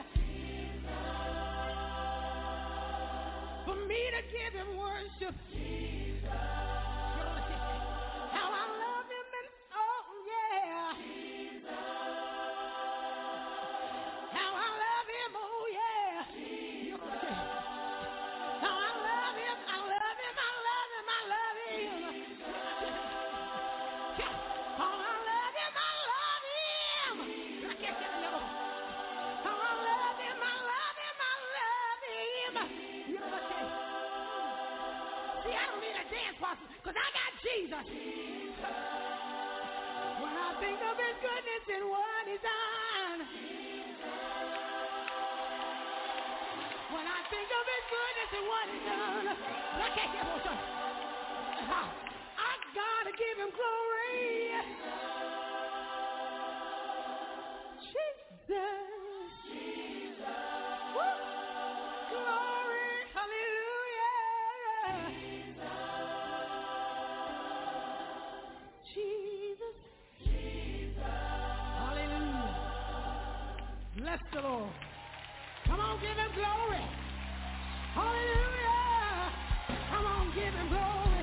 for me to give him worship. How I love him and oh yeah. How I love him, oh yeah. How I love him, I love him, I love him, I love him. How I love him, I love him. How I love him, I love him, I love him. You know what I'm saying? See, I don't need a dance partner because I got Jesus. When I think of his goodness and what he's done. When I think of his goodness and what he's done. I can't get more time. I gotta give him glory. Jesus. Woo. Glory. Hallelujah. Jesus. Hallelujah. Bless the Lord. Come Come on, give him glory. Hallelujah. Come on, give him glory.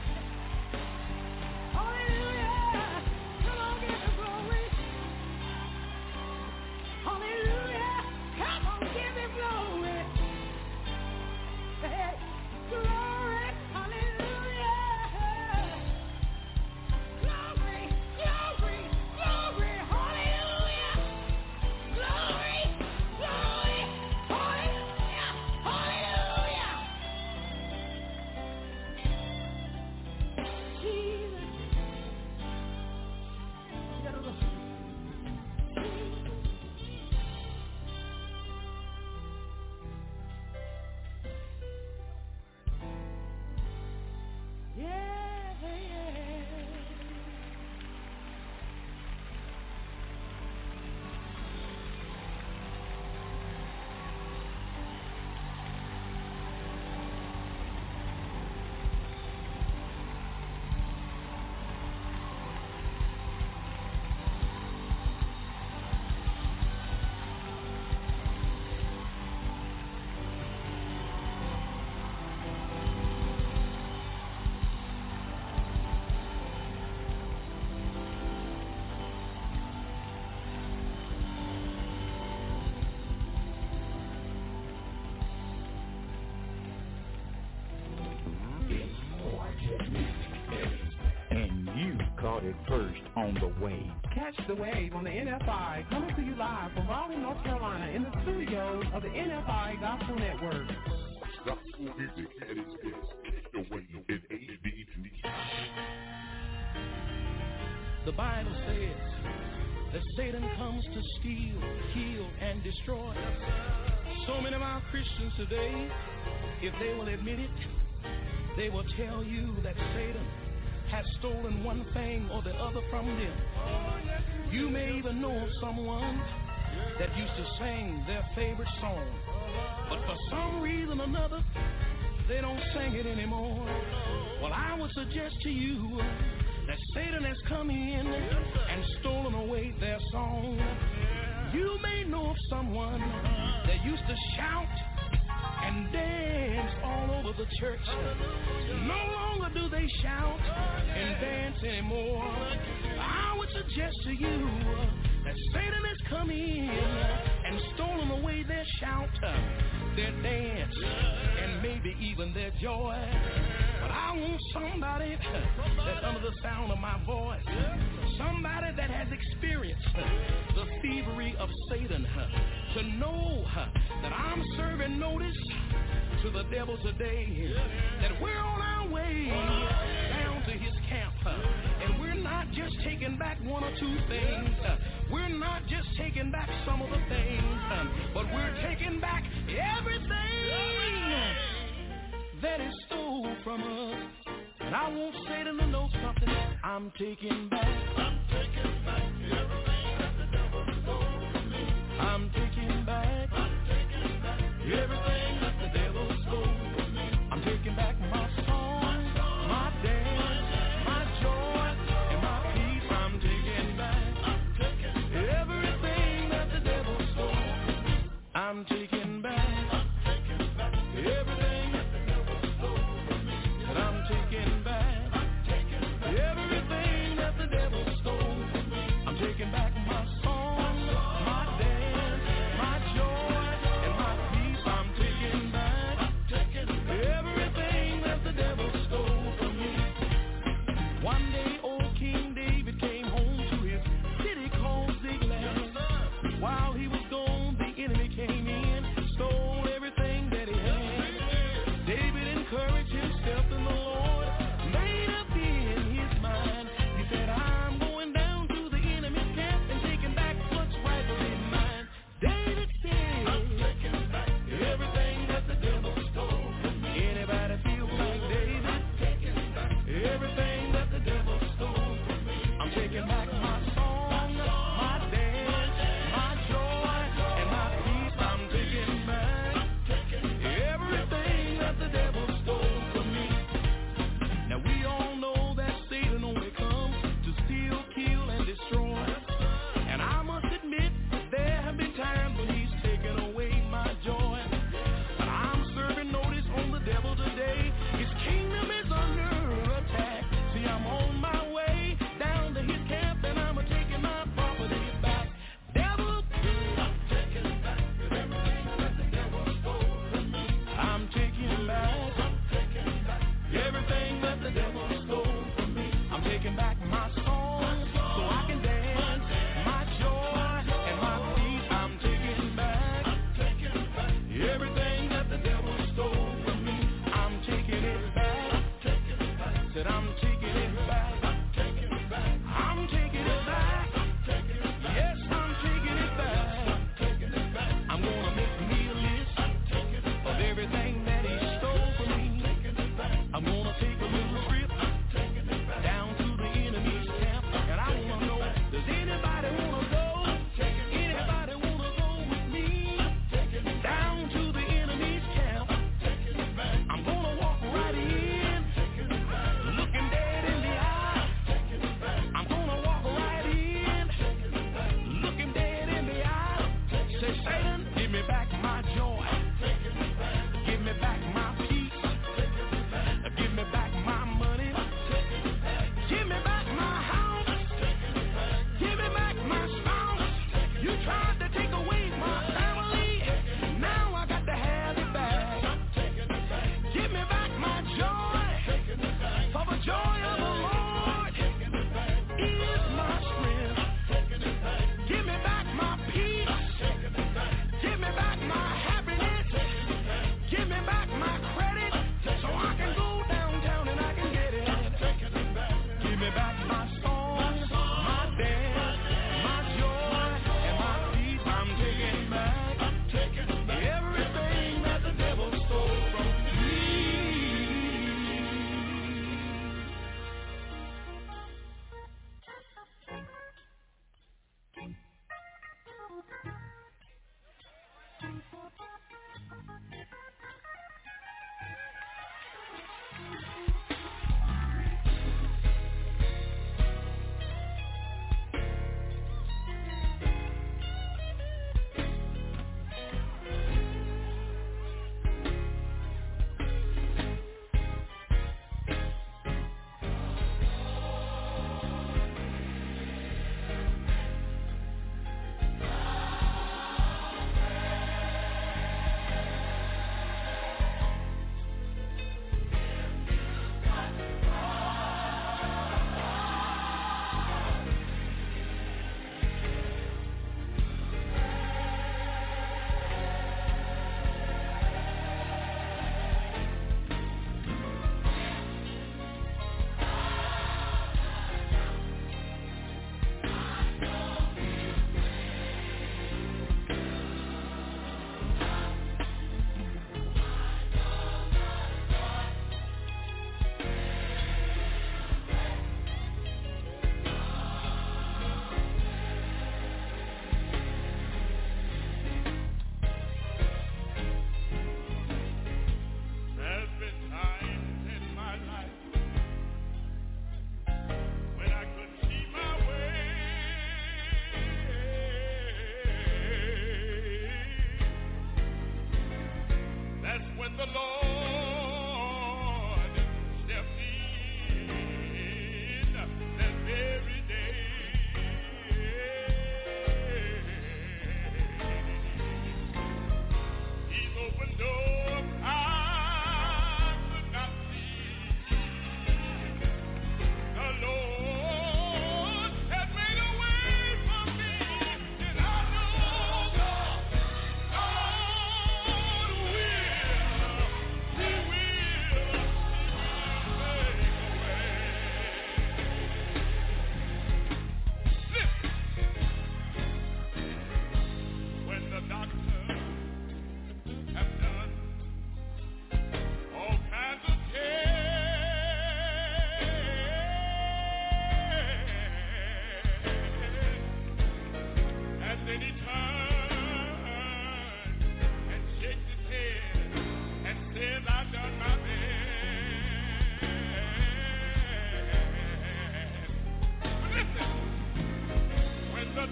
Hallelujah. Come on, give him glory. Hallelujah. Come on, give him glory. Hey, glory. Hallelujah. Glory, glory, glory. Hallelujah. Glory, glory. Hallelujah. Hallelujah. Jesus. Yeah, yeah. And you caught it first on the wave. Catch the wave on the N F I, coming to you live from Raleigh, North Carolina, in the studios of the N F I Gospel Network. Gospel music at its best. Kick the wave in A D T. The Bible says that Satan comes to steal, kill, and destroy. So many of our Christians today, if they will admit it, they will tell you that Satan has stolen one thing or the other from them. You may even know of someone that used to sing their favorite song, but for some reason or another, they don't sing it anymore. Well, I would suggest to you that Satan has come in and stolen away their song. You may know of someone that used to shout and dance all over the church. No longer do they shout and dance anymore. I would suggest to you that Satan has come in and stolen away their shout, their dance, and maybe even their joy. But I want somebody that's under the sound of my voice, somebody that has experienced the thievery of Satan, to know that I'm serving notice to the devil today, that we're on our way down to his camp, and we're not just taking back one or two things, we're not just taking back some of the things, but we're taking back everything that is stole from us. And I want Satan to know something. I'm taking back, I'm taking back everything that the devil stole from me. I'm taking back, I'm taking back everything that the devil stole from me. I'm taking back my song, my, song, my dance, my joy, and my peace. I'm taking back, I'm taking back everything that the devil stole from me. I'm taking back, I'm taking back everything that the devil stole from me. And I'm taking back, I'm taking back everything that the devil stole.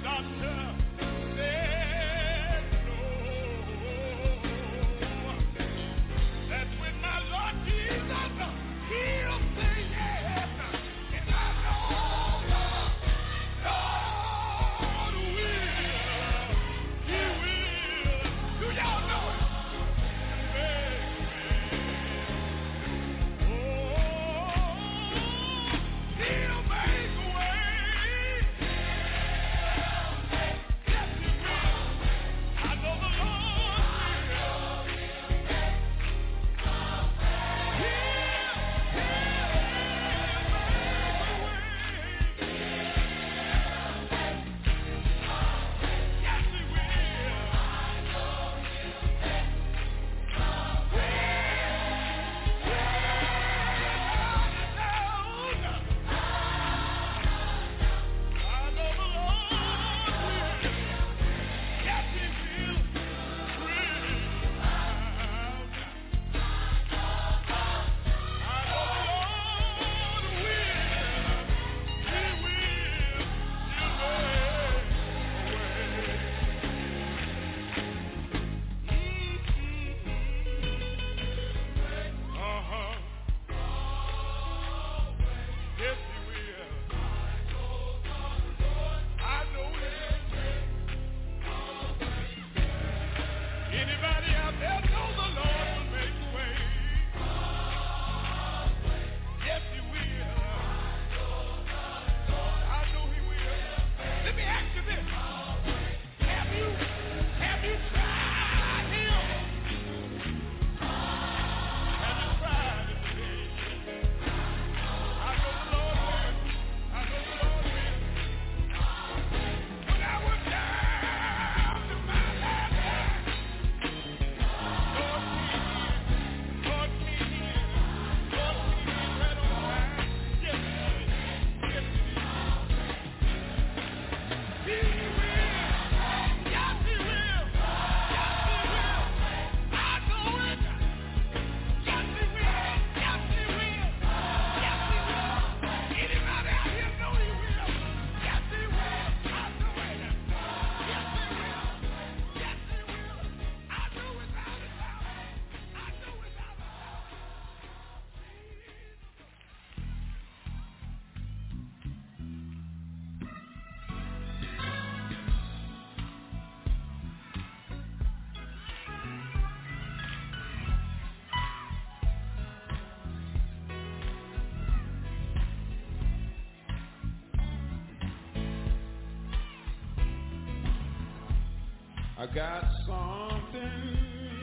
I got something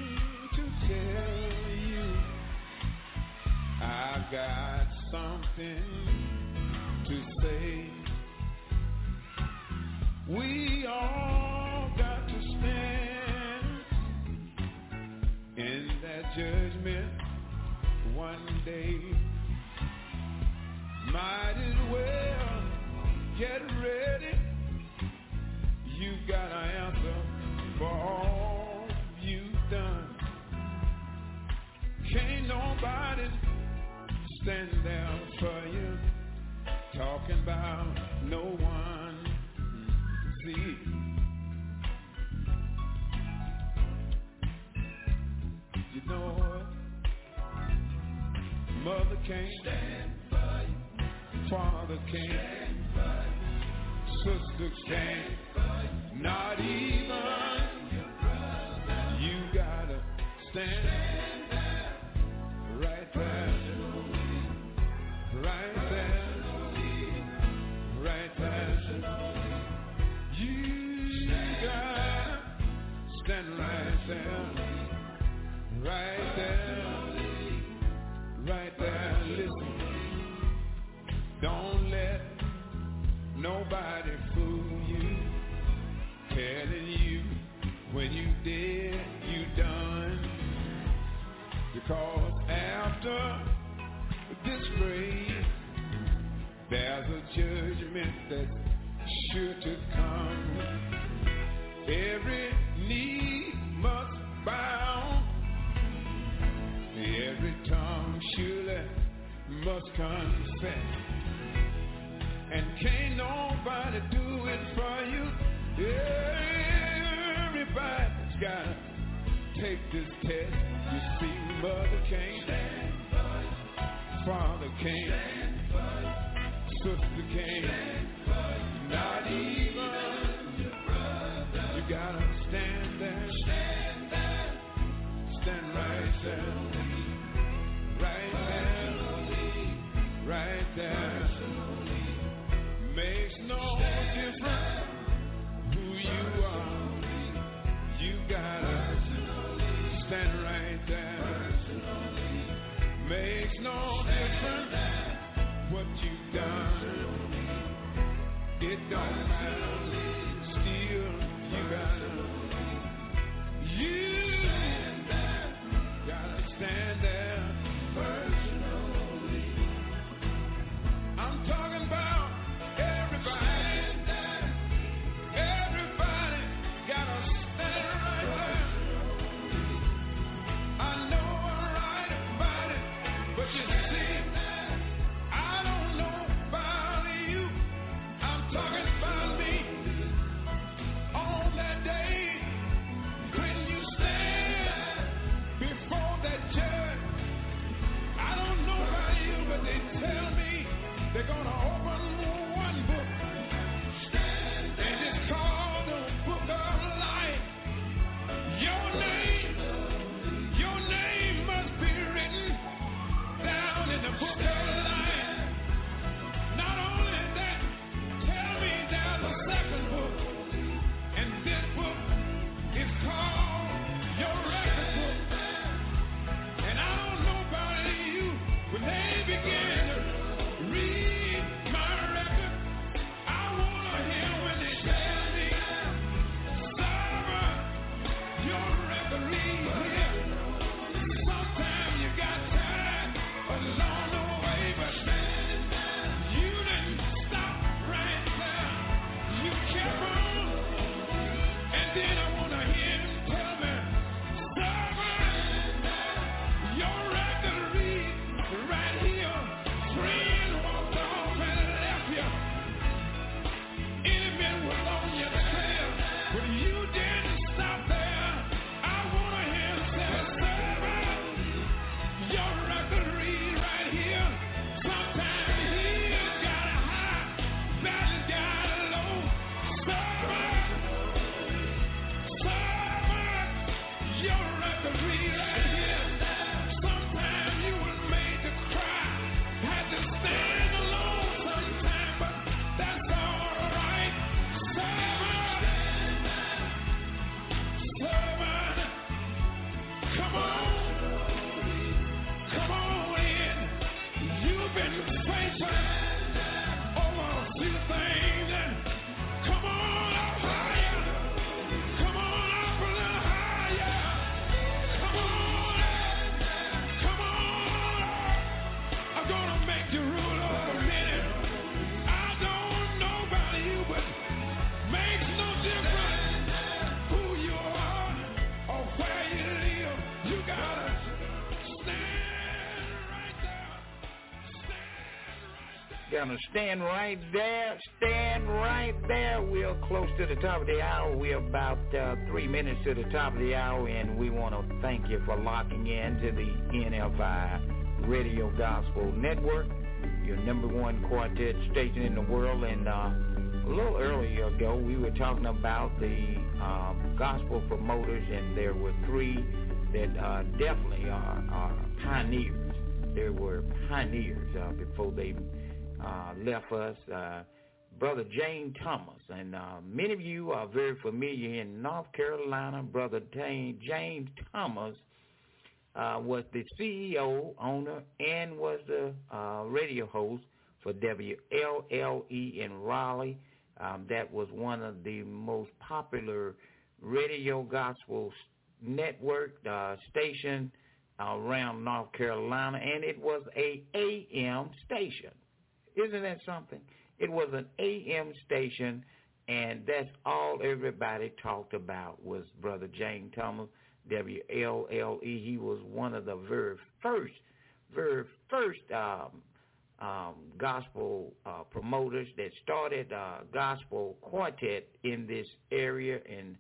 to tell you. I got something to say. We all got to stand in that judgment one day. Might as well get ready. You got an answer for all you've done. Can't nobody stand there for you, talking about no one. See, you know what? Mother can't stand for you, father can't stand for you, sister can't, not even your brother. You gotta stand, stand there, right there, right there, right there. You gotta stand right there, right there, right there. Listen, don't let nobody fool you, telling you when you did, you done. Because after this grave, there's a judgment that's sure to come. Every knee must bow, every tongue surely must confess. And can't nobody do it for you take this test. You see, mother can't, father can't, sister can't, not even your brother. You gotta stand there, stand there, stand right there, right there, right there. Makes no difference who you are. You gotta stand right there. Makes no difference what you've done. It don't matter. Still, you gotta, you gotta stand there personally. I'm talking about everybody. Everybody gotta stand right there. I know I'm right about it, but you see, I don't know about you. I'm talking about me. On that day when you stand before that judge, I don't know about you, but they tell me they're gonna open one book, and it's called the Book of Life. Your name, your name must be written down in the Book of Life. Not only that, tell me there's a second book, and this book is called your record book. And I don't know about you, when they begin to read my record, I want to hear when they tell me, Sarah, your record read here. Sometimes you got time along the way, but you didn't stop right there. You kept on, and then I want to hear him tell me, Sarah, your record read right here. Friend walked off and left you. Enemy was on your trail, but you didn't stop there. I want to hear him say, Sarah, your record read right here. Sometimes he's got a high, battle's got a low. Sarah, Sarah, your record read right here. Sometimes you was made to cry, had to stand alone sometime, but that's all right. Sarah, Sarah, come on, come on in. You've been faithful over a few things, and come on up higher. Come on up a little higher. Come on up. Come on up. I'm gonna make you rule over a minute. I don't know about you, but makes no difference who you are or where you live. You gotta stand right there. Stand right there. Gonna stand right there, stand right there. We're close to the top of the hour. We're about uh, three minutes to the top of the hour, and we want to thank you for locking in to the N F I Radio Gospel Network, your number one quartet station in the world. And uh, a little earlier ago, we were talking about the um, gospel promoters, and there were three that uh, definitely are, are pioneers. There were pioneers uh, before they uh, left us. Uh, Brother James Thomas, and uh, many of you are very familiar in North Carolina. Brother James Thomas uh, was the C E O, owner, and was the uh, radio host for W L L E in Raleigh. Um, that was one of the most popular radio gospel network uh, station uh, around North Carolina, and it was a A M station. Isn't that something? It was an A M station, and that's all everybody talked about was Brother James Thomas, W L L E. He was one of the very first, very first um, um, gospel uh, promoters that started uh, gospel quartet in this area in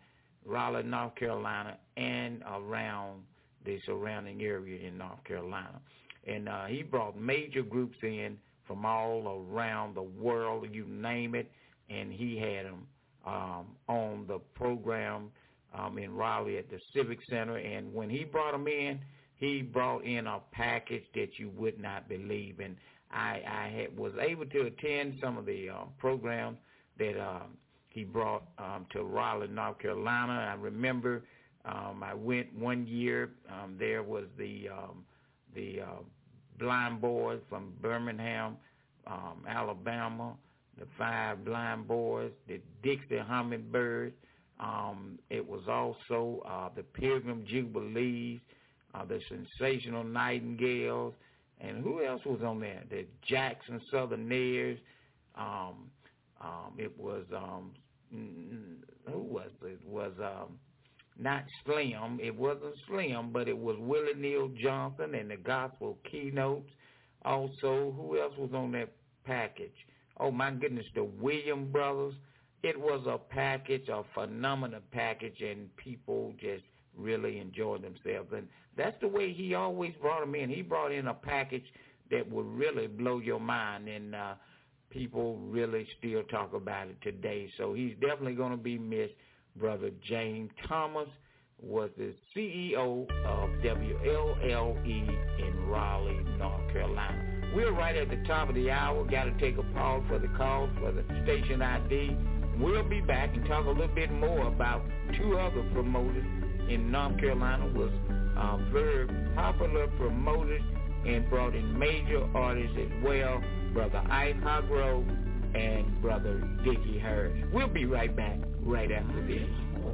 Raleigh, North Carolina, and around the surrounding area in North Carolina. And uh, he brought major groups in from all around the world, you name it, and he had them um, on the program um, in Raleigh at the Civic Center. And when he brought them in, he brought in a package that you would not believe. And I, I had, was able to attend some of the uh, programs that um, he brought um, to Raleigh, North Carolina. I remember um, I went one year. Um, there was the um, the uh, blind boys from Birmingham, um, Alabama, the five blind boys, the Dixie Hummingbirds. Um, it was also uh, the Pilgrim Jubilees, uh, the Sensational Nightingales, and who else was on there? The Jackson Southerners. Um, um, it was, um, who was it? It was um, not Slim. It wasn't Slim, but it was Willie Neal Johnson and the Gospel Keynotes. Also, who else was on that package? Oh, my goodness, the Williams Brothers. It was a package, a phenomenal package, and people just really enjoyed themselves. And that's the way he always brought them in. He brought in a package that would really blow your mind, and uh, people really still talk about it today. So he's definitely going to be missed. Brother James Thomas was the C E O of W L L E in Raleigh, North Carolina. We're right at the top of the hour. Got to take a pause for the calls for the station I D. We'll be back and talk a little bit more about two other promoters in North Carolina. Was uh, very popular promoters and brought in major artists as well, Brother Ike Hargrove and Brother Dickie Harris. We'll be right back right after this.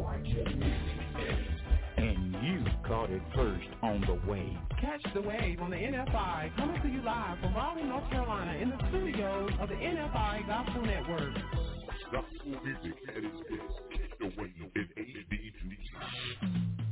And you caught it first on the wave. Catch the wave on the N F I, coming to you live from Raleigh, North Carolina, in the studios of the N F I Gospel Network. Gospel music at its best. Catch the wave in A D two G.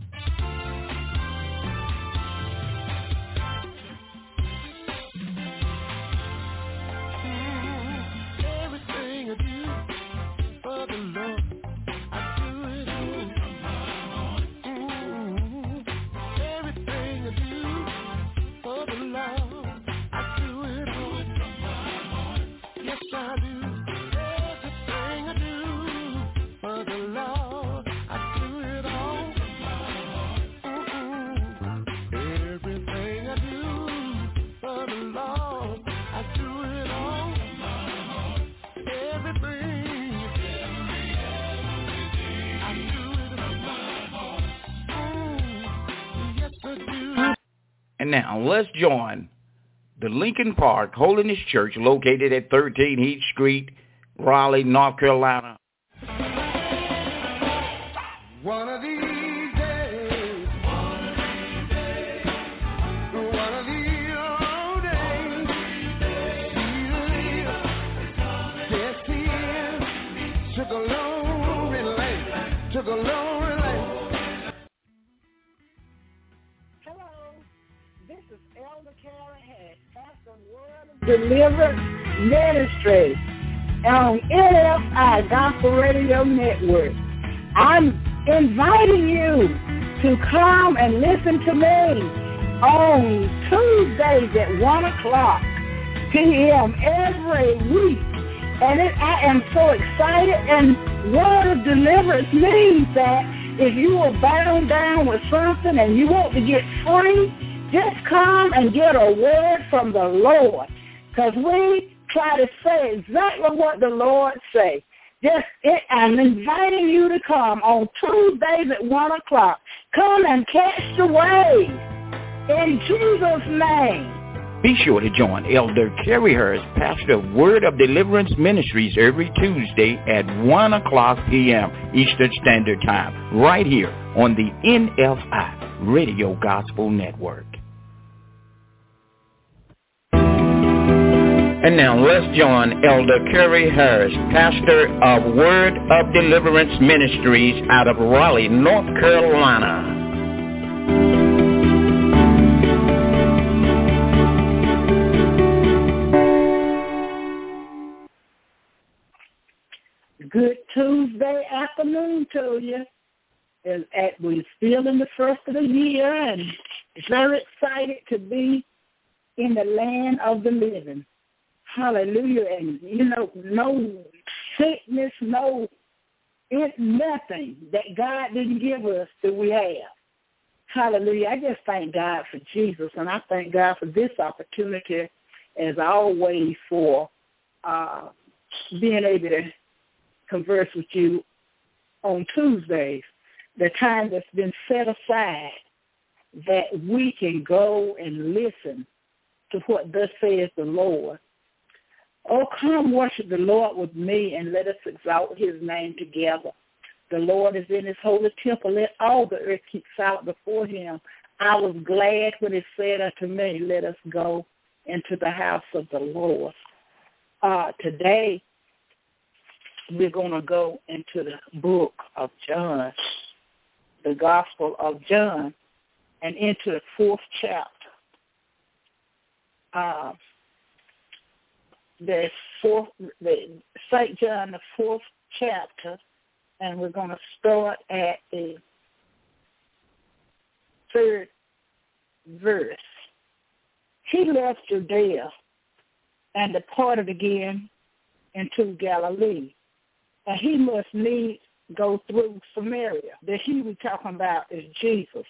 Everything I do for the Lord, I do it all. Mm-hmm. Everything I do for the Lord, I do it all. Yes, I do. Everything I do for the Lord, I do it all. Mm-hmm. Everything I do for the Lord, I do it all. And now let's join the Lincoln Park Holiness Church located at thirteen Heath Street, Raleigh, North Carolina. One of these days, one of these days, one of these old days, yes, he is. Took a long relay, took a long relay. Hello, this is Elder Kara Hatch, Pastor of Word of Deliverance Ministry on N F I Gospel Radio Network. I'm inviting you to come and listen to me on Tuesdays at one o'clock p m every week. And it, I am so excited, and Word of Deliverance means that if you are bound down with something and you want to get free, just come and get a word from the Lord, because we try to say exactly what the Lord says. Just, it, I'm inviting you to come on Tuesdays at one o'clock. Come and catch the wave in Jesus' name. Be sure to join Elder Kerry Harris, pastor of Word of Deliverance Ministries, every Tuesday at one o'clock p m Eastern Standard Time, right here on the N F I Radio Gospel Network. And now let's join Elder Kerry Harris, pastor of Word of Deliverance Ministries out of Raleigh, North Carolina. Good Tuesday afternoon to you. is at, we're still in the first of the year and very excited to be in the land of the living. Hallelujah. And, you know, no sickness, no, it's nothing that God didn't give us that we have. Hallelujah. I just thank God for Jesus, and I thank God for this opportunity, as always, for uh, being able to converse with you on Tuesdays, the time that's been set aside that we can go and listen to what thus says the Lord. Oh, come worship the Lord with me and let us exalt his name together. The Lord is in his holy temple. Let all the earth keep silent before him. I was glad when he said unto me, let us go into the house of the Lord. Uh, today, we're going to go into the book of John, the Gospel of John, and into the fourth chapter. Uh, the fourth, the Saint John, the fourth chapter, and we're going to start at the third verse. He left Judea and departed again into Galilee, and he must needs go through Samaria. The he we're talking about is Jesus.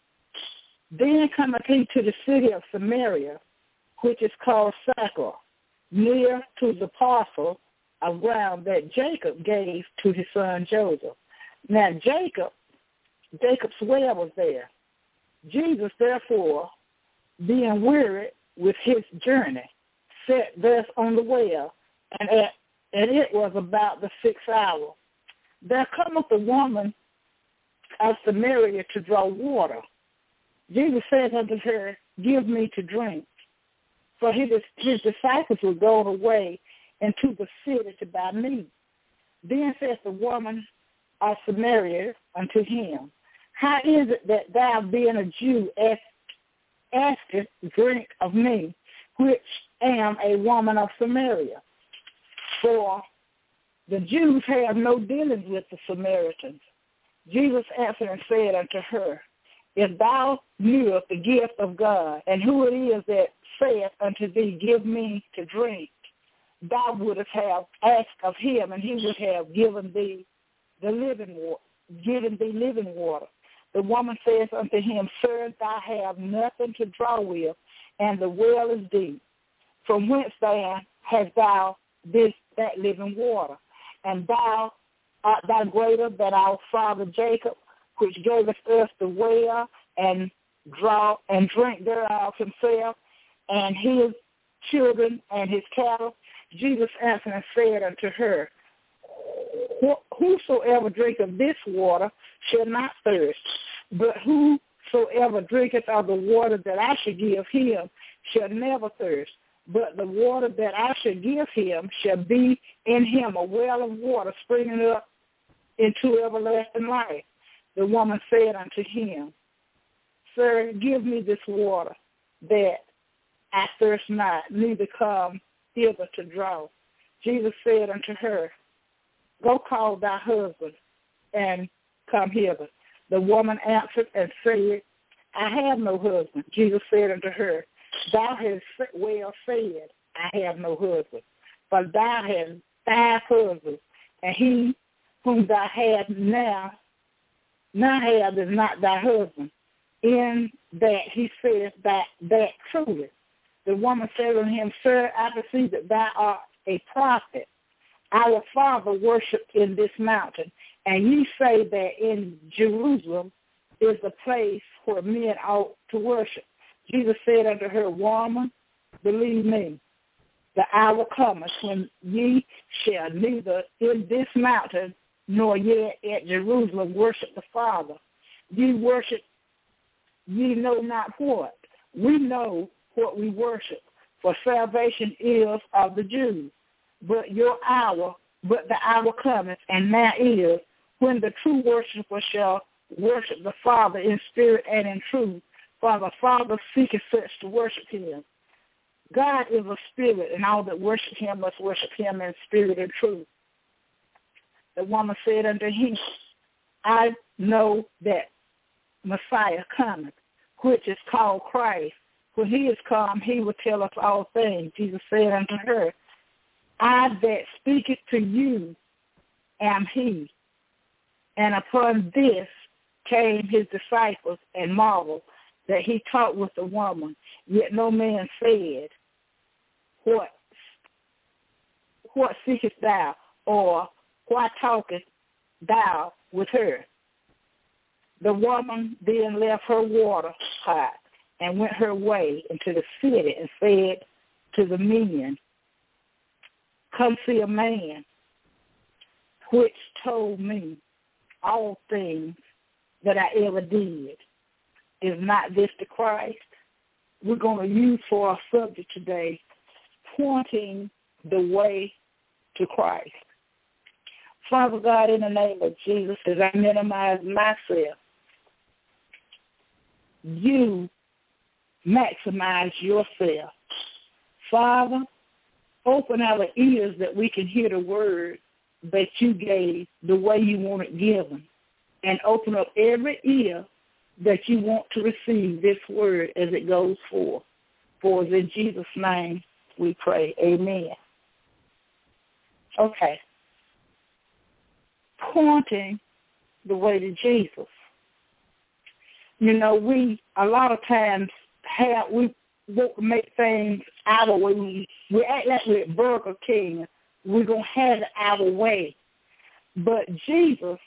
Then cometh he to the city of Samaria, which is called Sychar, near to the parcel of ground that Jacob gave to his son Joseph. Now Jacob, Jacob's well was there. Jesus, therefore, being weary with his journey, sat thus on the well, and at and it was about the sixth hour. There cometh a woman of Samaria to draw water. Jesus said unto her, give me to drink. For his, his disciples were going away into the city to buy meat. Then says the woman of Samaria unto him, how is it that thou, being a Jew, ask, askest drink of me, which am a woman of Samaria? For the Jews have no dealings with the Samaritans. Jesus answered and said unto her, if thou knewest the gift of God, and who it is that saith unto thee, give me to drink, thou wouldst have asked of him, and he would have given thee the living water, given thee living water. The woman says unto him, sir, thou have nothing to draw with, and the well is deep. From whence then hast thou this that living water? And thou art thou greater than our father Jacob, which gave us the well, and draw and drink thereof himself, and his children and his cattle. Jesus answered and said unto her, whosoever drinketh this water shall not thirst, but whosoever drinketh of the water that I shall give him shall never thirst. But the water that I shall give him shall be in him a well of water springing up into everlasting life. The woman said unto him, sir, give me this water, that I thirst not, neither come hither to draw. Jesus said unto her, go call thy husband, and come hither. The woman answered and said, I have no husband. Jesus said unto her, thou hast well said, I have no husband. For thou hast five husbands, and he whom thou hast now, now have is not thy husband. In that he said that, that truly. The woman said unto him, sir, I perceive that thou art a prophet. Our father worshipped in this mountain, and ye say that in Jerusalem is the place where men ought to worship. Jesus said unto her, woman, believe me, the hour cometh when ye shall neither in this mountain nor yet at Jerusalem worship the Father. Ye worship, ye know not what. We know what we worship, for salvation is of the Jews. But your hour, but the hour cometh, and now is, when the true worshiper shall worship the Father in spirit and in truth, for the Father seeketh such to worship him. God is a spirit, and all that worship him must worship him in spirit and truth. The woman said unto him, I know that Messiah cometh, which is called Christ. When he is come, he will tell us all things. Jesus said unto her, I that speaketh to you am he. And upon this came his disciples and marveled that he talked with the woman. Yet no man said, What, what seekest thou? Or why talkest thou with her? The woman then left her water pot and went her way into the city and said to the men, Come see a man which told me all things that I ever did. Is not this the Christ? We're going to use for our subject today, pointing the way to Christ. Father God, in the name of Jesus, as I minimize myself, you maximize yourself. Father, open our ears that we can hear the word that you gave the way you want it given, and open up every ear that you want to receive this word as it goes forth. For it's in Jesus' name we pray. Amen. Okay. Pointing the way to Jesus. You know, we a lot of times have we want to make things our way. We, we act like we're at Burger King. We're gonna have it our way. But Jesus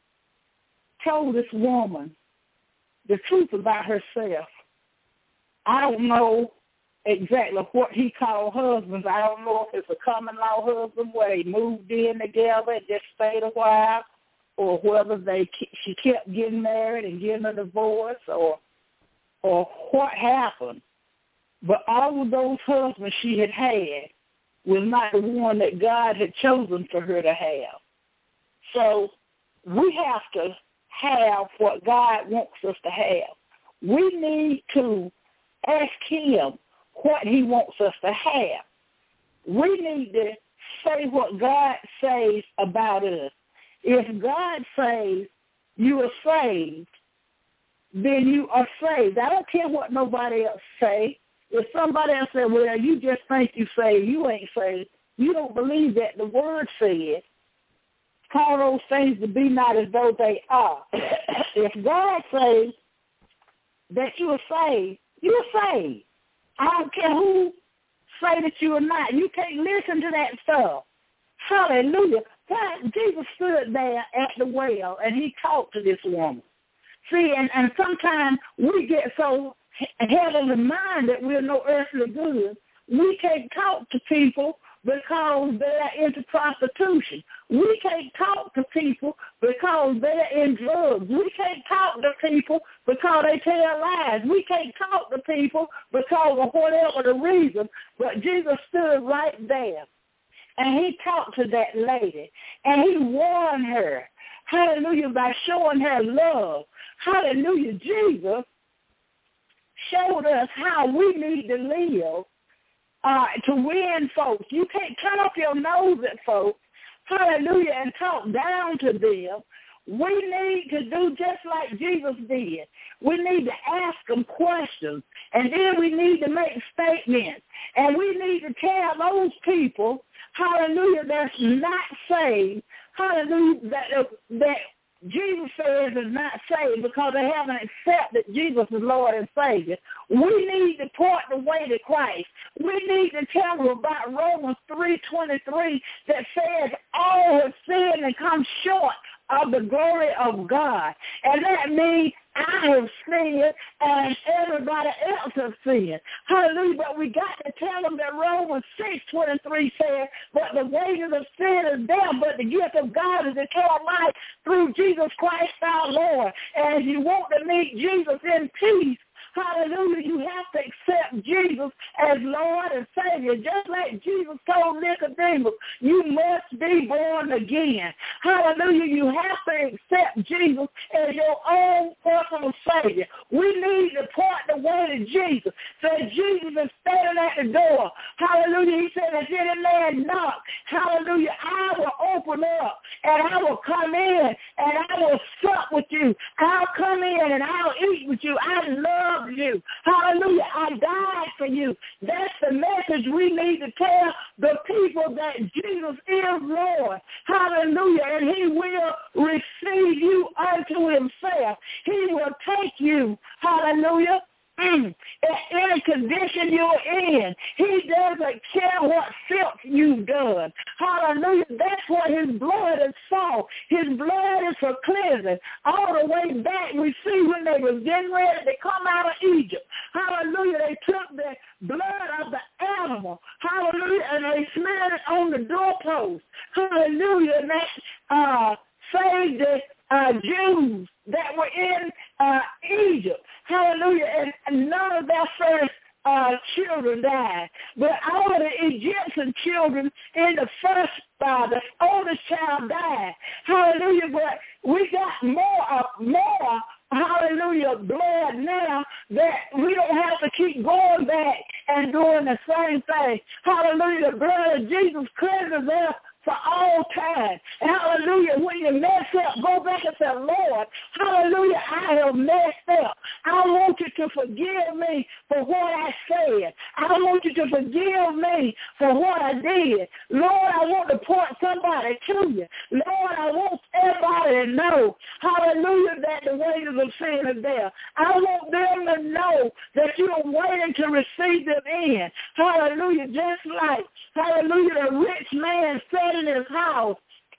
told this woman the truth about herself. I don't know exactly what he called husbands. I don't know if it's a common law husband where they moved in together and just stayed a while, or whether they she kept getting married and getting a divorce, or or what happened. But all of those husbands she had had was not the one that God had chosen for her to have. So we have to have what God wants us to have. We need to ask him what he wants us to have. We need to say what God says about us. If God says you are saved, then you are saved. I don't care what nobody else say. If somebody else said, well, you just think you saved, you ain't saved. You don't believe that the word said, call those things to be not as though they are. If God says that you are saved, you are saved. I don't care who say that you are not. You can't listen to that stuff. Hallelujah. God, Jesus stood there at the well, and he talked to this woman. See, and, and sometimes we get so heavily mind that we're no earthly good. We can't talk to people because they're into prostitution. We can't talk to people because they're in drugs. We can't talk to people because they tell lies. We can't talk to people because of whatever the reason. But Jesus stood right there, and he talked to that lady, and he warned her, hallelujah, by showing her love. Hallelujah, Jesus showed us how we need to live uh, to win folks. You can't turn up your nose at folks, hallelujah, and talk down to them. We need to do just like Jesus did. We need to ask them questions, and then we need to make statements, and we need to tell those people, hallelujah, that's not saved, hallelujah, that, uh, that Jesus says is not saved because they haven't accepted Jesus as Lord and Savior. We need to point the way to Christ. We need to tell them about Romans three twenty-three that says all have sinned and come short of the glory of God. And that means I have sinned and everybody else has sinned. Hallelujah. But we got to tell them that Romans six twenty-three says, but the wages of sin is death, but the gift of God is eternal life through Jesus Christ our Lord. And if you want to meet Jesus in peace, hallelujah, you have to accept Jesus as Lord and Savior. Just like Jesus told Nicodemus, you must be born again. Hallelujah, you have to accept Jesus as your own personal Savior. We need to point the way to Jesus. So Jesus is standing at the door. Hallelujah, he said, if any man knock, hallelujah, I will open up and I will come in and I will sup with you you. I'll come in and I'll eat with you. I love you. Hallelujah. I died for you. That's the message we need to tell the people, that Jesus is Lord. Hallelujah. And he will receive you unto himself. He will take you. Hallelujah. Mm. In any condition you're in, he doesn't care what filth you've done. Hallelujah. That's what his blood is for. His blood is for cleansing. All the way back, we see when they was getting ready to come out of Egypt. Hallelujah. They took the blood of the animal. Hallelujah. And they smeared it on the doorpost. Hallelujah. And that uh, saved the uh, Jews that were in uh, Egypt. Hallelujah. And, and none of their first uh, children died. But all of the Egyptian children in the first, uh, the oldest child died. Hallelujah. But we got more, uh, more, hallelujah, blood now that we don't have to keep going back and doing the same thing. Hallelujah. The blood of Jesus cleanses us for all time. Hallelujah. When you mess up, go back and say, Lord, hallelujah, I have messed up. I want you to forgive me for what I said. I want you to forgive me for what I did. Lord, I want to point somebody to you. Lord, I want everybody to know, hallelujah, that the wages of sin is there. I want them to know that you are waiting to receive them in. Hallelujah. Just like, hallelujah, the rich man said in his house.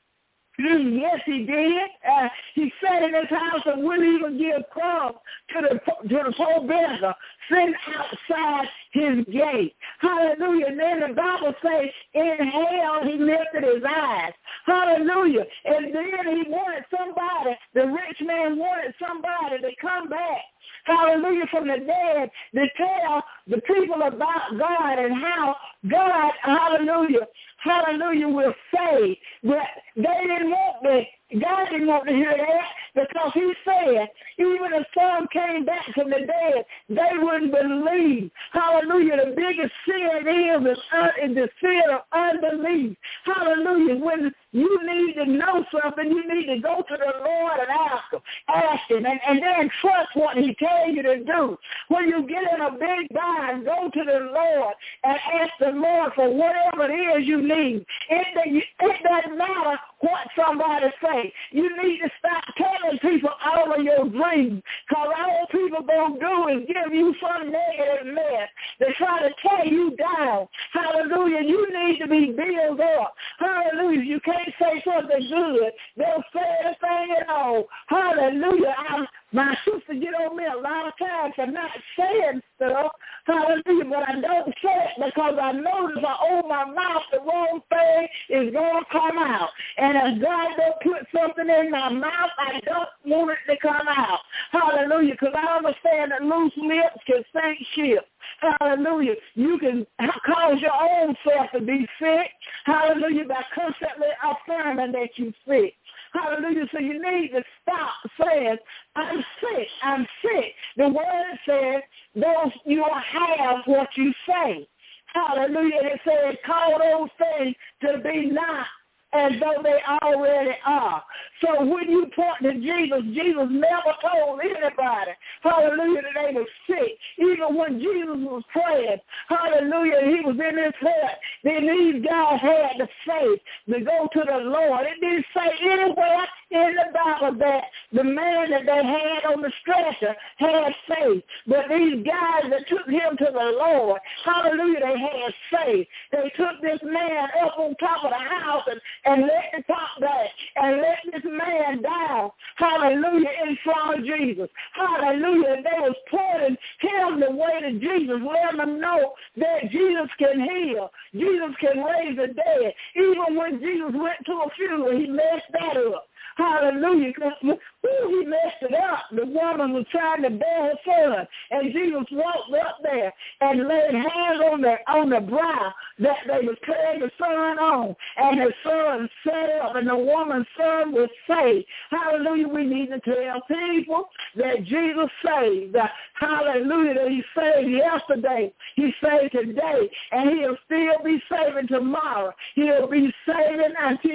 Mm, yes, he did. Uh, he sat in his house and wouldn't even give crumbs to the to the poor beggar sitting outside his gate. Hallelujah. And then the Bible says in hell he lifted his eyes. Hallelujah. And then he wanted somebody, the rich man wanted somebody to come back. Hallelujah, from the dead, to tell the people about God and how God, hallelujah, hallelujah, will save. But they didn't want the God didn't want to hear that, because he said even if some came back from the dead, they wouldn't believe. Hallelujah. The biggest sin is, is, uh, is the sin of unbelief. Hallelujah. When you need to know something, you need to go to the Lord and ask him. Ask him and, and then trust what he tells you to do. When you get in a big bind, go to the Lord and ask the Lord for whatever it is you need. It, it doesn't matter what somebody say. You need to stop telling people all of your dreams, because all people going to do is give you some negative mess. They try to tear you down. Hallelujah. You need to be built up. Hallelujah. You can't say something good. They'll say anything at all. Hallelujah. I'm, my sister get on me a lot of times for not saying stuff. Hallelujah. But I don't say it because I know if I open my mouth, the wrong thing is going to come out. And if God don't put something in my mouth, I don't want it to come out. Hallelujah. Because I understand that loose lips can sink ships. Hallelujah. You can cause your own self to be sick. Hallelujah. By constantly affirming that you're sick. Hallelujah. So you need to stop saying, I'm sick. I'm sick. The word says, those you will have what you say. Hallelujah. It says, call those things to be not as though they already are. So when you point to Jesus, Jesus never told anybody, hallelujah, that they were sick. Even when Jesus was praying, hallelujah, he was in his head, then these guys had the faith to go to the Lord. It didn't say anywhere in the Bible that the man that they had on the stretcher had faith. But these guys that took him to the Lord, hallelujah, they had faith. They took this man up on top of the house and and let the top back, and let this man down, hallelujah, in front of Jesus. Hallelujah. And they was pointing him the way to Jesus, letting them know that Jesus can heal. Jesus can raise the dead. Even when Jesus went to a funeral, he messed that up. Hallelujah. Ooh, he messed it up. The woman was trying to bear her son, and Jesus walked up there and laid hands on the on the brow that they was carrying the son on, and the son sat up, and the woman's son was saved. Hallelujah. We need to tell people that Jesus saved. Hallelujah. That he saved yesterday. He saved today, and he'll still be saving tomorrow. He'll be saving until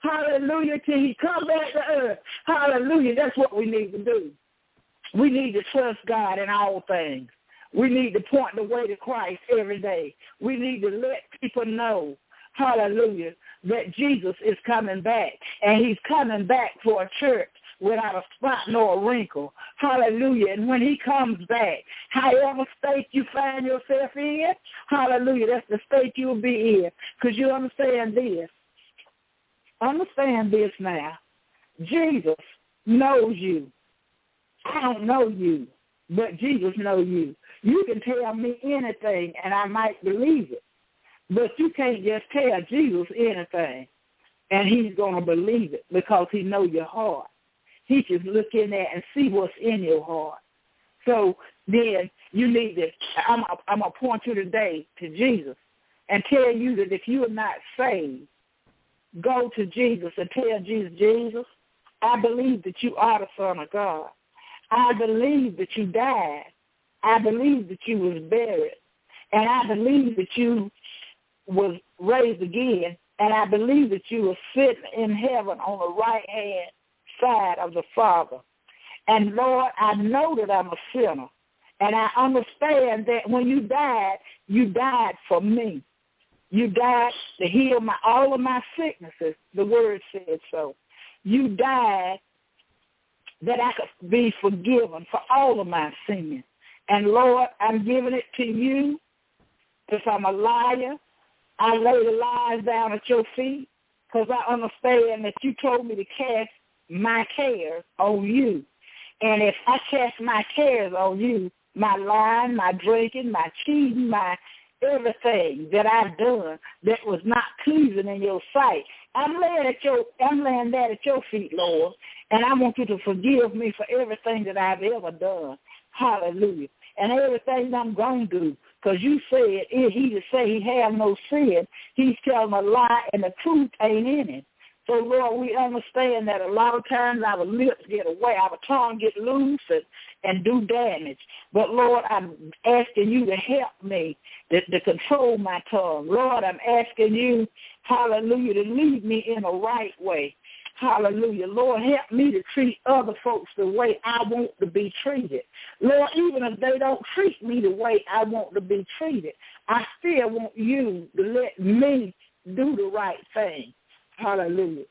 Hallelujah, till he come back to earth. Hallelujah, that's what we need to do. We need to trust God in all things. We need to point the way to Christ every day. We need to let people know, hallelujah, that Jesus is coming back, and he's coming back for a church without a spot nor a wrinkle. Hallelujah. And when he comes back, however state you find yourself in, hallelujah, that's the state you'll be in. Because you understand this. Understand this now. Jesus knows you. I don't know you, but Jesus knows you. You can tell me anything, and I might believe it. But you can't just tell Jesus anything, and he's going to believe it because he knows your heart. He can look in there and see what's in your heart. So then you need to, I'm, I'm going to point you today to Jesus and tell you that if you are not saved, go to Jesus and tell Jesus, Jesus, I believe that you are the Son of God. I believe that you died. I believe that you was buried. And I believe that you was raised again. And I believe that you were sitting in heaven on the right hand side of the Father. And Lord, I know that I'm a sinner. And I understand that when you died, you died for me. You died to heal my all of my sicknesses. The word said so. You died that I could be forgiven for all of my sins. And Lord, I'm giving it to you. If I'm a liar, I lay the lies down at your feet because I understand that you told me to cast my cares on you. And if I cast my cares on you, my lying, my drinking, my cheating, my everything that I've done that was not pleasing in your sight, I'm laying at your, I'm laying that at your feet, Lord, and I want you to forgive me for everything that I've ever done. Hallelujah. And everything I'm going to do, because you said, if he to say he have no sin, he's telling a lie and the truth ain't in it. So, Lord, we understand that a lot of times our lips get away, our tongue get loose and, and do damage. But, Lord, I'm asking you to help me to, to control my tongue. Lord, I'm asking you, hallelujah, to lead me in a right way. Hallelujah. Lord, help me to treat other folks the way I want to be treated. Lord, even if they don't treat me the way I want to be treated, I still want you to let me do the right thing. Hallelujah.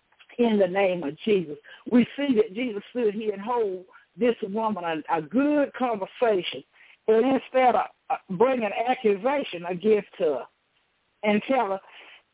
In the name of Jesus. We see that Jesus stood here and hold this woman a, a good conversation. And instead of bringing accusation against her and tell her,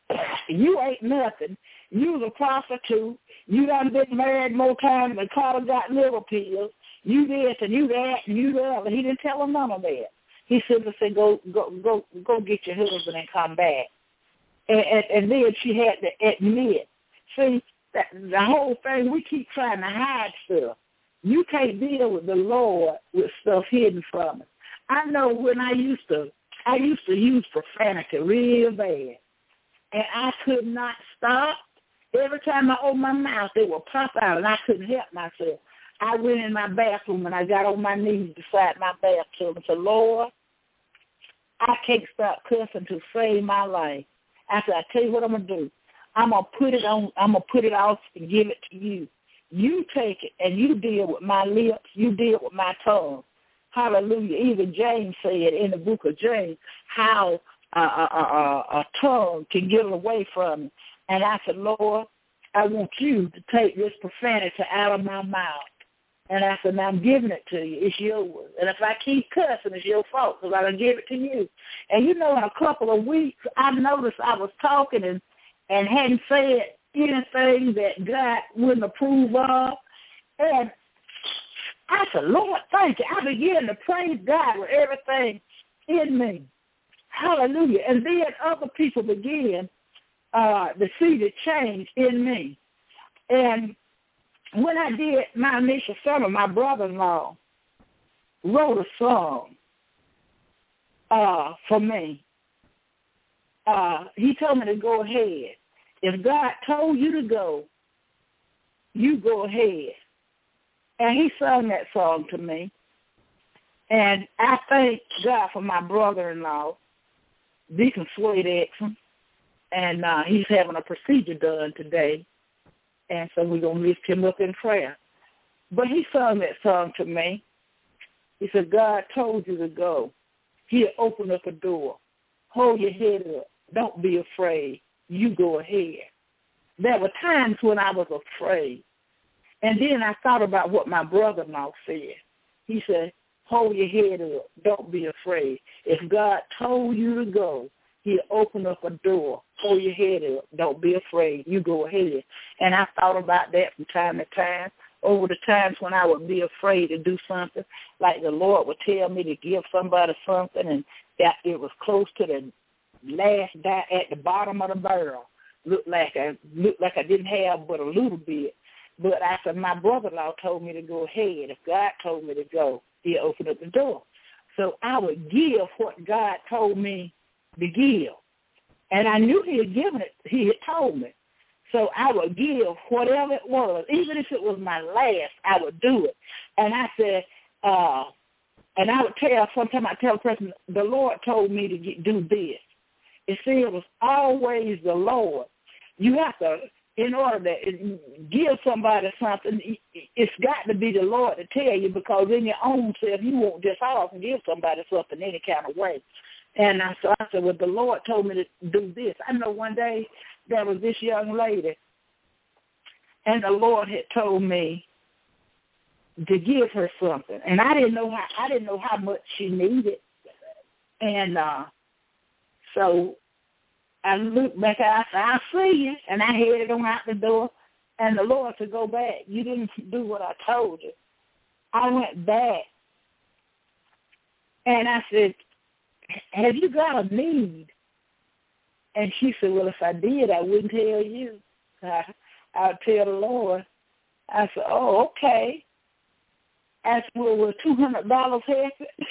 you ain't nothing. You was a prostitute. You done been married more times than Carter got liver pills. You this and you that and you that. He didn't tell her none of that. He simply said, go, go, go, go get your husband and come back. And, and, and then she had to admit. See, that, the whole thing, we keep trying to hide stuff. You can't deal with the Lord with stuff hidden from us. I know when I used to, I used to use profanity real bad. And I could not stop. Every time I opened my mouth, it would pop out, and I couldn't help myself. I went in my bathroom, and I got on my knees beside my bathtub and said, Lord, I can't stop cussing to save my life. I said, I tell you what I'm going to do. I'm going to put it on, I'm going to put it off and give it to you. You take it, and you deal with my lips. You deal with my tongue. Hallelujah. Even James said in the book of James how a, a, a, a tongue can get away from me. And I said, Lord, I want you to take this profanity out of my mouth. And I said, now I'm giving it to you. It's yours. And if I keep cussing, it's your fault because I done give it to you. And, you know, in a couple of weeks, I noticed I was talking and, and hadn't said anything that God wouldn't approve of. And I said, Lord, thank you. I began to praise God with everything in me. Hallelujah. And then other people began uh, to see the change in me. And when I did my initial sermon, my brother-in-law wrote a song uh, for me. Uh, he told me to go ahead. If God told you to go, you go ahead. And he sung that song to me. And I thank God for my brother-in-law, Deacon Slade Exum, and uh, he's having a procedure done today, and so we're going to lift him up in prayer. But he sung that song to me. He said, God told you to go. He'll open up a door. Hold your head up. Don't be afraid. You go ahead. There were times when I was afraid. And then I thought about what my brother-in-law said. He said, hold your head up. Don't be afraid. If God told you to go, he'll open up a door. Hold your head up. Don't be afraid. You go ahead. And I thought about that from time to time. Over the times when I would be afraid to do something, like the Lord would tell me to give somebody something, and that it was close to the last die at the bottom of the barrel. Looked like I looked like I didn't have but a little bit. But I said, my brother-in-law told me to go ahead. If God told me to go, he'll open up the door. So I would give what God told me to give. And I knew he had given it. He had told me. So I would give whatever it was. Even if it was my last, I would do it. And I said, uh, and I would tell, sometimes I tell a person, the Lord told me to get, do this. You see, it was always the Lord. You have to, in order to give somebody something, it's got to be the Lord to tell you, because in your own self, you won't just often give somebody something any kind of way. And I, so I said, well, the Lord told me to do this. I know one day there was this young lady, and the Lord had told me to give her something, and I didn't know how I didn't know how much she needed, and uh, so I looked back. I said, "I'll see you," and I headed on out the door. And the Lord said, "Go back. You didn't do what I told you." I went back, and I said, "Have you got a need?" And she said, "Well, if I did, I wouldn't tell you. I, I'll tell the Lord." I said, "Oh, okay." I said, "Well, will two hundred dollars help it?"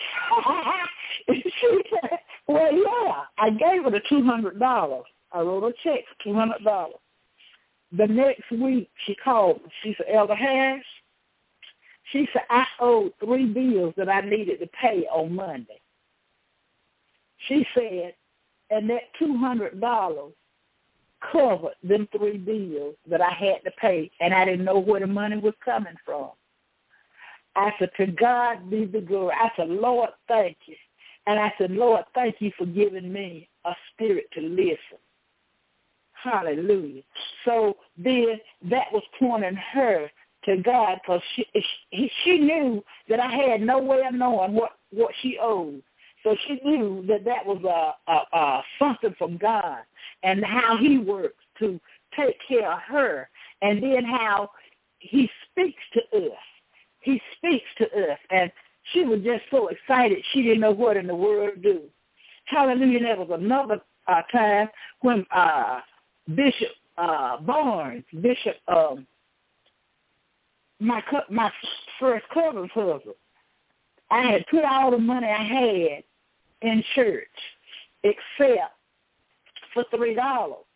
She said, "Well, yeah." I gave her the two hundred dollars. I wrote a check for two hundred dollars. The next week, she called me. She said, "Elder Harris," she said, "I owed three bills that I needed to pay on Monday." She said, and that two hundred dollars covered them three bills that I had to pay, and I didn't know where the money was coming from. I said, "To God be the glory." I said, "Lord, thank you." And I said, "Lord, thank you for giving me a spirit to listen." Hallelujah. So then that was pointing her to God, because she, she, she knew that I had no way of knowing what, what she owed. So she knew that that was a, a, a something from God, and how he works to take care of her, and then how he speaks to us. He speaks to us, and she was just so excited she didn't know what in the world to do. Hallelujah. There was another uh, time when uh, Bishop uh, Barnes, Bishop, um, my my first cousin's husband, I had put all the money I had in church except for three dollars.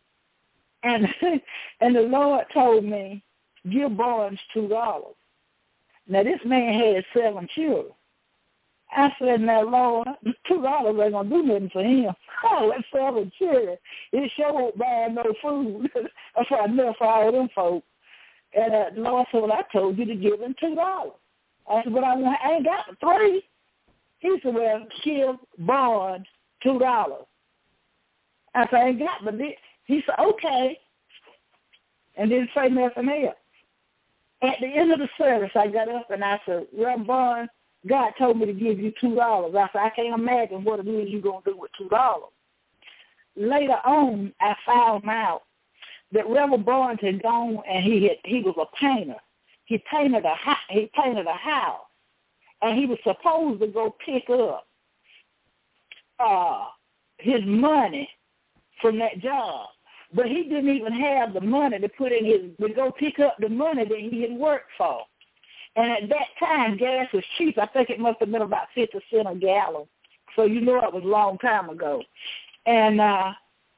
And and the Lord told me, give Barnes two dollars. Now this man had seven children. I said, "Now Lord, two dollars ain't gonna do nothing for him. Oh, that's seven children. It sure won't buy no food. That's why I enough for all them folks." And uh, the Lord said, "Well, I told you to give him two dollars." I said, "But I, I ain't got the three." He said, "Well, give Barnes two dollars." I said, "I ain't got but this." He said, "Okay," and didn't say nothing else. At the end of the service, I got up and I said, "Reverend Barnes, God told me to give you two dollars." I said, "I can't imagine what it is you're going to do with two dollars. Later on, I found out that Reverend Barnes had gone, and he had, he was a painter. He painted a he painted a house, and he was supposed to go pick up uh, his money from that job, but he didn't even have the money to put in his to go pick up the money that he had worked for. And at that time, gas was cheap. I think it must have been about fifty cents a gallon. So you know it was a long time ago. And uh,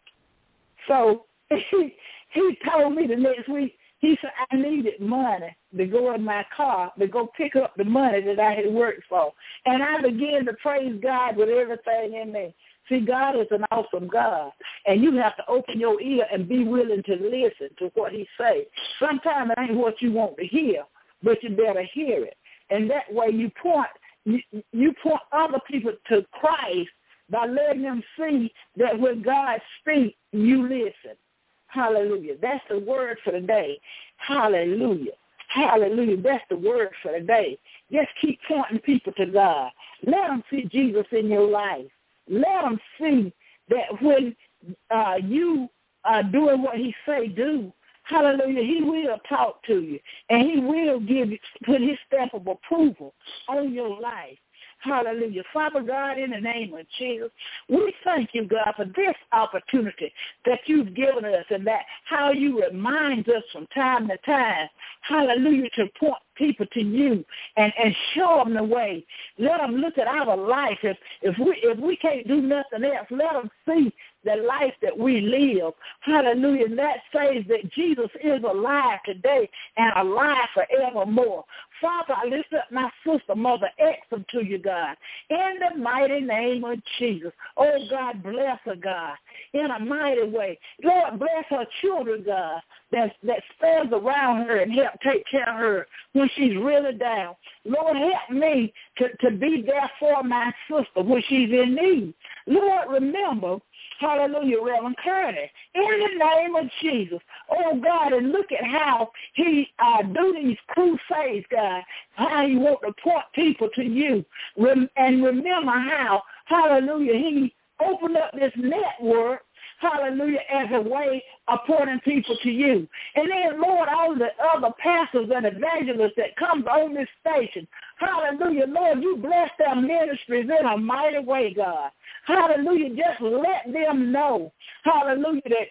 so he, he told me the next week, he said, "I needed money to go in my car to go pick up the money that I had worked for." And I began to praise God with everything in me. See, God is an awesome God, and you have to open your ear and be willing to listen to what he says. Sometimes it ain't what you want to hear, but you better hear it. And that way you point, you, you point other people to Christ by letting them see that when God speaks, you listen. Hallelujah. That's the word for the day. Hallelujah. Hallelujah. That's the word for the day. Just keep pointing people to God. Let them see Jesus in your life. Let them see that when uh, you are doing what he say do, hallelujah, he will talk to you, and he will give you, put his stamp of approval on your life. Hallelujah. Father God, in the name of Jesus, we thank you, God, for this opportunity that you've given us and that how you remind us from time to time, hallelujah, to point people to you and, and show them the way. Let them look at our life. If, if, we, if we can't do nothing else, let them see the life that we live. Hallelujah. And that says that Jesus is alive today and alive forevermore. Father, I lift up my sister, Mother Exum, to you, God, in the mighty name of Jesus. Oh, God, bless her, God, in a mighty way. Lord, bless her children, God, that, that stands around her and help take care of her when she's really down. Lord, help me to, to be there for my sister when she's in need. Lord, remember, hallelujah, Reverend Curtis, in the name of Jesus. Oh, God, and look at how he uh, do these crusades, God, how he want to point people to you. Rem- and remember how, hallelujah, he opened up this network, hallelujah, as a way of pointing people to you. And then, Lord, all the other pastors and evangelists that come on this station, hallelujah, Lord, you bless their ministries in a mighty way, God. Hallelujah, just let them know, hallelujah, that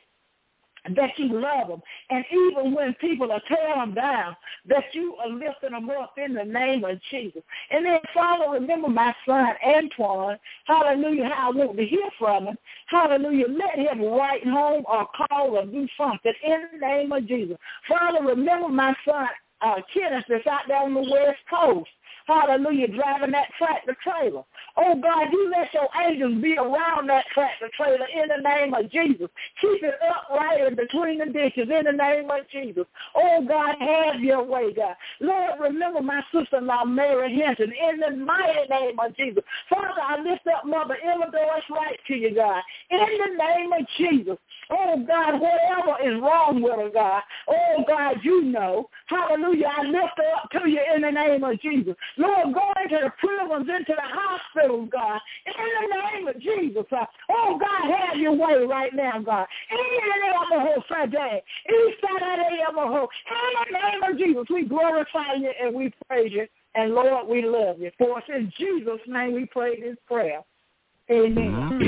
that you love them. And even when people are tearing them down, that you are lifting them up in the name of Jesus. And then, Father, remember my son, Antoine, hallelujah, how I want to hear from him. Hallelujah, let him write home or call or do something in the name of Jesus. Father, remember my son, uh, Kenneth, that's out there on the West Coast. Hallelujah, driving that tractor trailer. Oh, God, you let your angels be around that tractor trailer in the name of Jesus. Keep it upright in between the ditches in the name of Jesus. Oh, God, have your way, God. Lord, remember my sister-in-law, Mary Hinton, in the mighty name of Jesus. Father, I lift up Mother Illinois right to you, God, in the name of Jesus. Oh, God, whatever is wrong with her, God, oh, God, you know. Hallelujah, I lift her up to you in the name of Jesus. Lord, go into the prisons, into the hospitals, God, in the name of Jesus. Uh, oh, God, have your way right now, God. In the name of Friday, in the name of Jesus, we glorify you and we praise you. And, Lord, we love you. For us in Jesus' name we pray this prayer. Amen.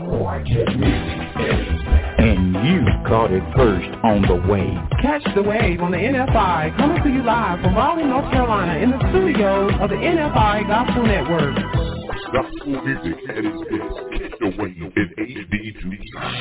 And you caught it first on the wave. Catch the wave on the N F I, coming to you live from Raleigh, North Carolina, in the studios of the N F I Gospel Network. Gospel music at its best. Catch the wave in A D two.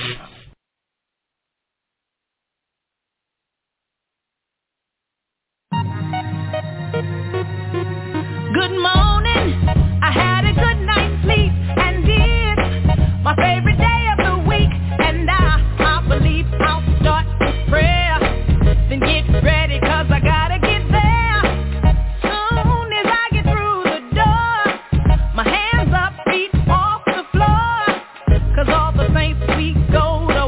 Good morning. I had a good night's sleep and did my favorite day of the week, and I, I believe I'll start with prayer. Then get ready, cause I gotta get there. Soon as I get through the door, my hands up, feet off the floor, cause all the saints we go to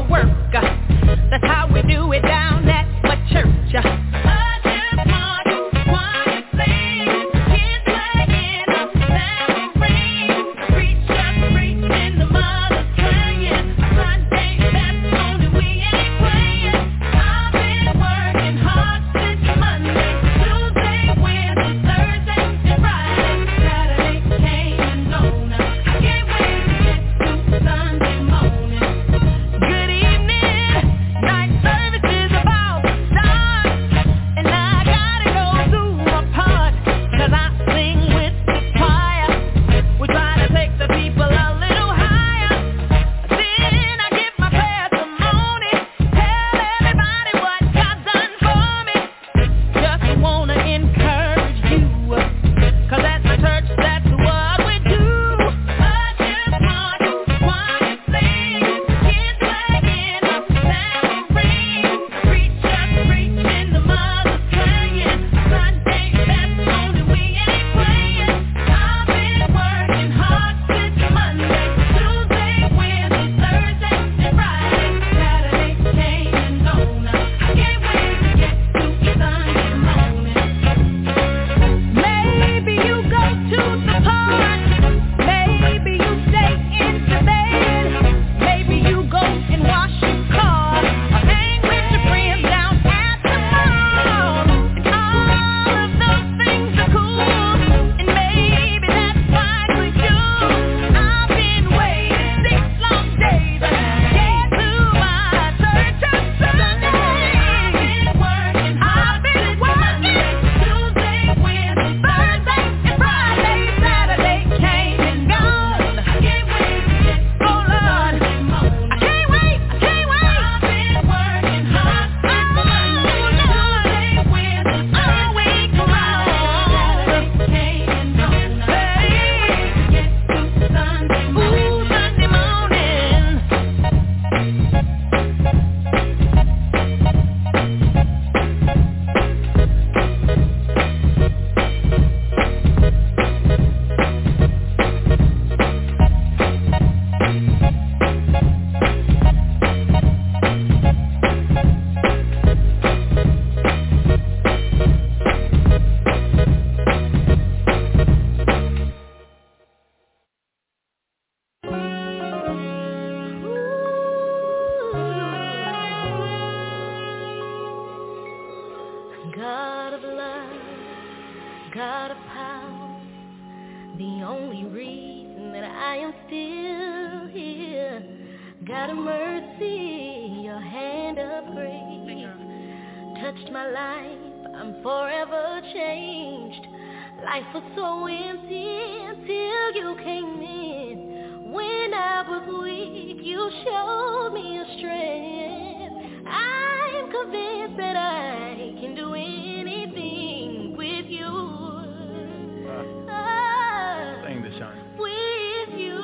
God of power, the only reason that I am still here. God of mercy, your hand of grace touched my life, I'm forever changed. Life was so empty until you came in. When I was weak, you showed me a strength. I'm convinced that I can do anything with you. Uh, ah, sing the Shine. With you,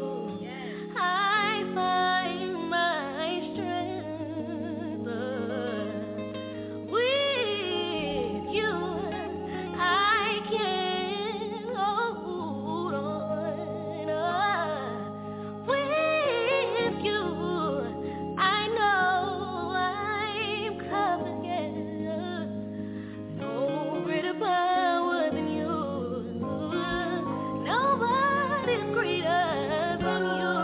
I find my strength. Uh, with you, I can hold on. Uh, with you, I know I'm covered. Yeah. No greater power than you. Nobody's greater than you.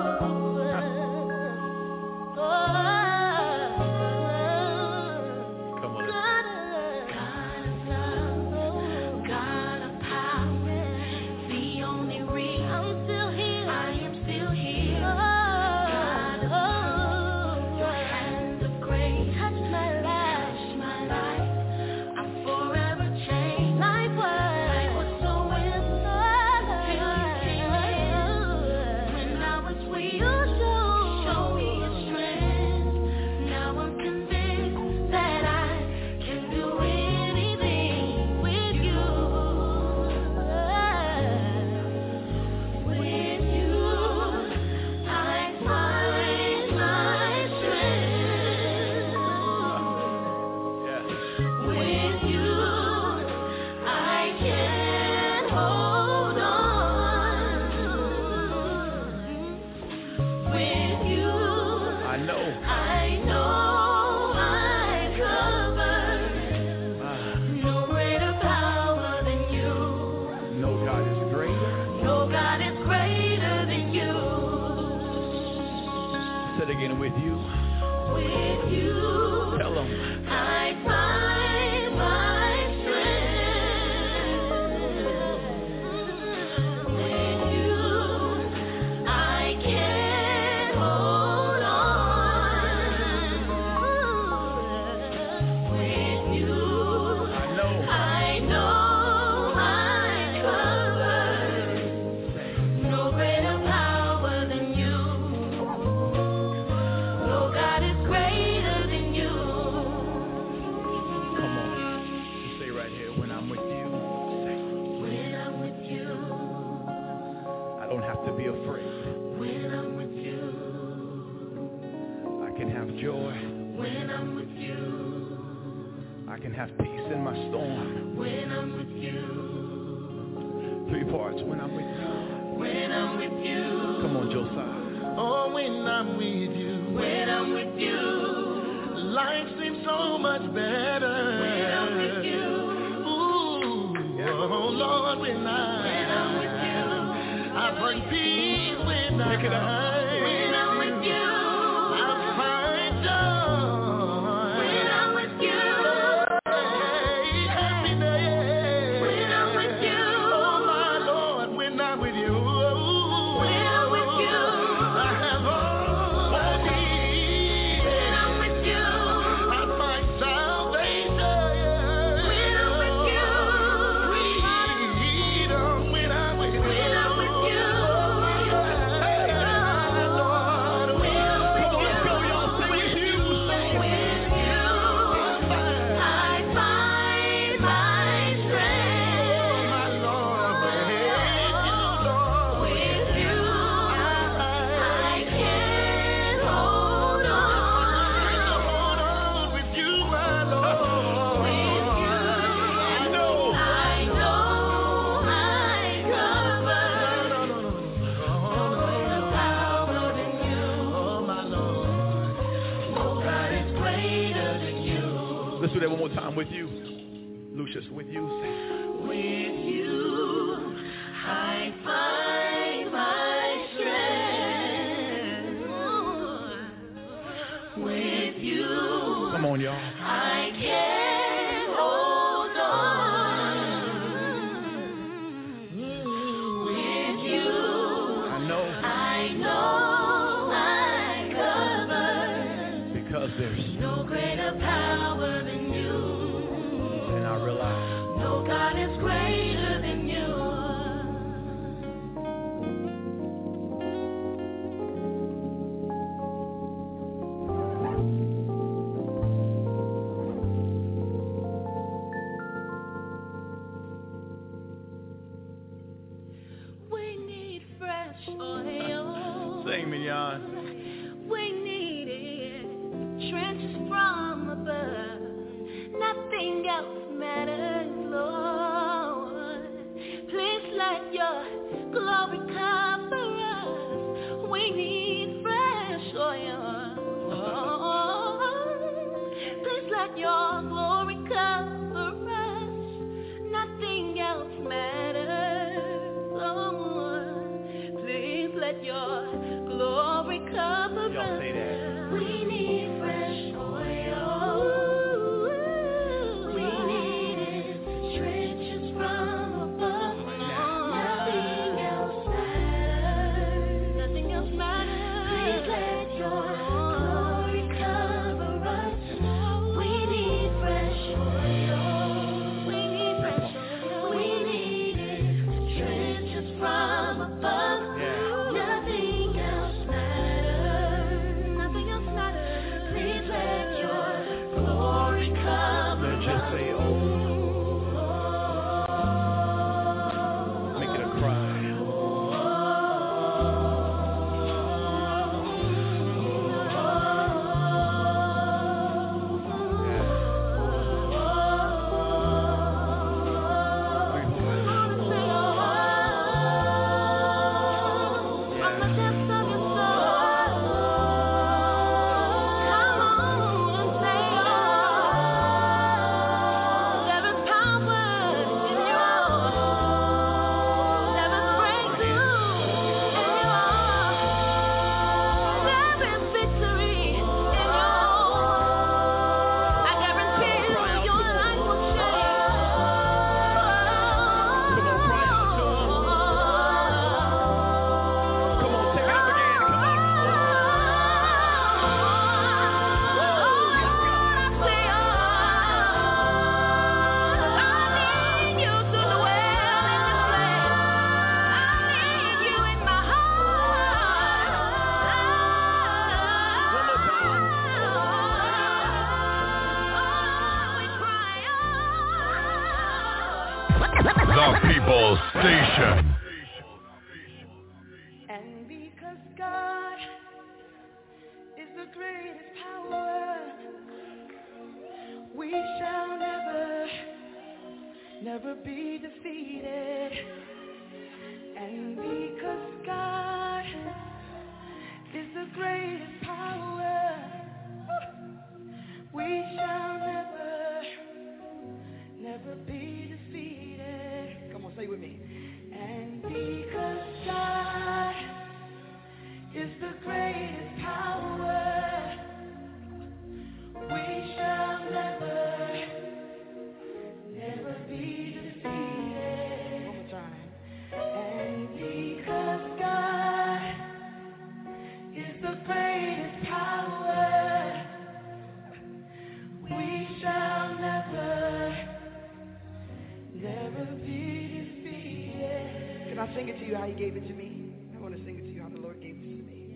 Oh, Come on. God of, God of love, God of power, the only reason I'm still here. I am still here. God of, your hand of grace touched my life, touched my life. I'm forever changed. Life was, life was so empty when I was weak. You showed, showed me your strength. Now I'm convinced that I can do anything with you. With you, I find my strength. Yeah. With you, I can hold on. With you, I know. I know I'm covered. Ah, No greater power than you. no God is greater. No God is greater than you. Say it again, with you. With you, Tell them. I find my strength. With you, I can hold on. With you, I know. I know I'm covered. No greater power than you. No God is greater than you. Come on. You say right here, when I'm with you, When I'm with you, I don't have to be afraid. when I'm with you, I can have joy. when I'm with you, I can have peace in my storm. when I'm with you, Three parts, when I'm with you. when I'm with you, Come on, Josiah. Oh, when I'm with you, when I'm with you, life seems so much better. when I'm with you, Ooh, oh Lord, when I, when I'm with you, I find peace when I, Pick it up. when I'm with you, I find joy. when I'm with you, Hey, happiness. when I'm with you, Oh my Lord, when I'm with you, when I'm with you, I have all I need. when I'm with you, I find salvation. when I'm with you, Freedom when I'm with you. when I'm with you, Hey, Lord, when I'm with come on, you, go, y'all, sing with you. Sing with you, I find my strength. my Lord, with you, Lord. With you, I can hold on. Hold on with you, my Lord. With you, I know. I know I'm covered. No, no, no, no. No greater power than you. Oh, my Lord. No God is greater than you. Let's do that one more time with you. Lucius, with you. Say, With you, I find my strength. With you, come on, y'all. I can hold on. There's no greater power than you. And I realize no God is greater than you. We need fresh oil. Sing me, Jan. We need it. Trenches from above. Nothing else matters, Lord. Please let your glory cover us. We need fresh oil. Please let your glory cover us. Nothing else matters, Lord. Please let your glory cover us. Y'all say that. We need fresh oil. We need it. Trenches from above. Nothing else matters. Nothing else matters. Please let your glory cover us. We need fresh oil. We need fresh oil. We need it. Trenches from above. Nothing else matters. Nothing else matters. Please let your glory cover Let's just say, oh. Make it a cry. The People's Station. And because God is the greatest power, we shall never, never be defeated. And because God is the greatest power, we shall never, never be defeated. Come on, say it with me. And because God is the greatest power, we shall never, never be defeated. One more time. And because God is the greatest power, we shall never, never be defeated. Can I sing it to you how he gave it to me? I want to sing it to you how the Lord gave it to me.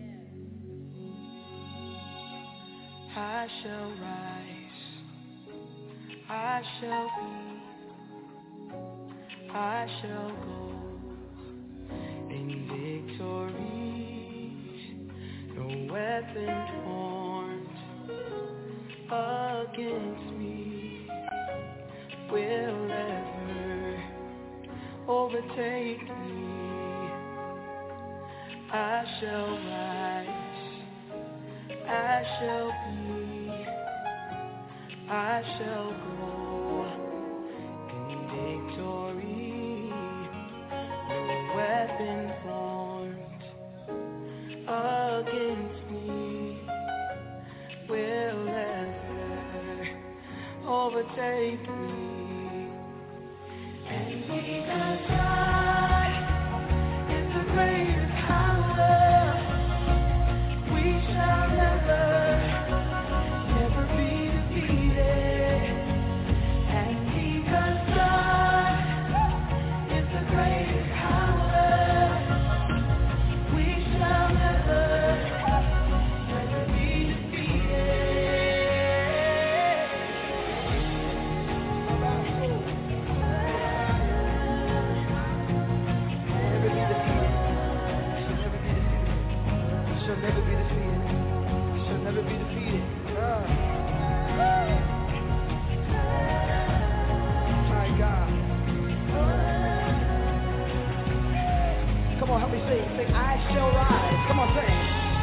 I shall rise, I shall be, I shall go in victory. No weapon formed against me will ever overtake me. I shall rise, I shall be, I shall go in victory. No weapon formed against me will ever overtake me. And because God is the greatest power, we shall never, Come on, help me sing. Sing, I shall rise. Come on, sing.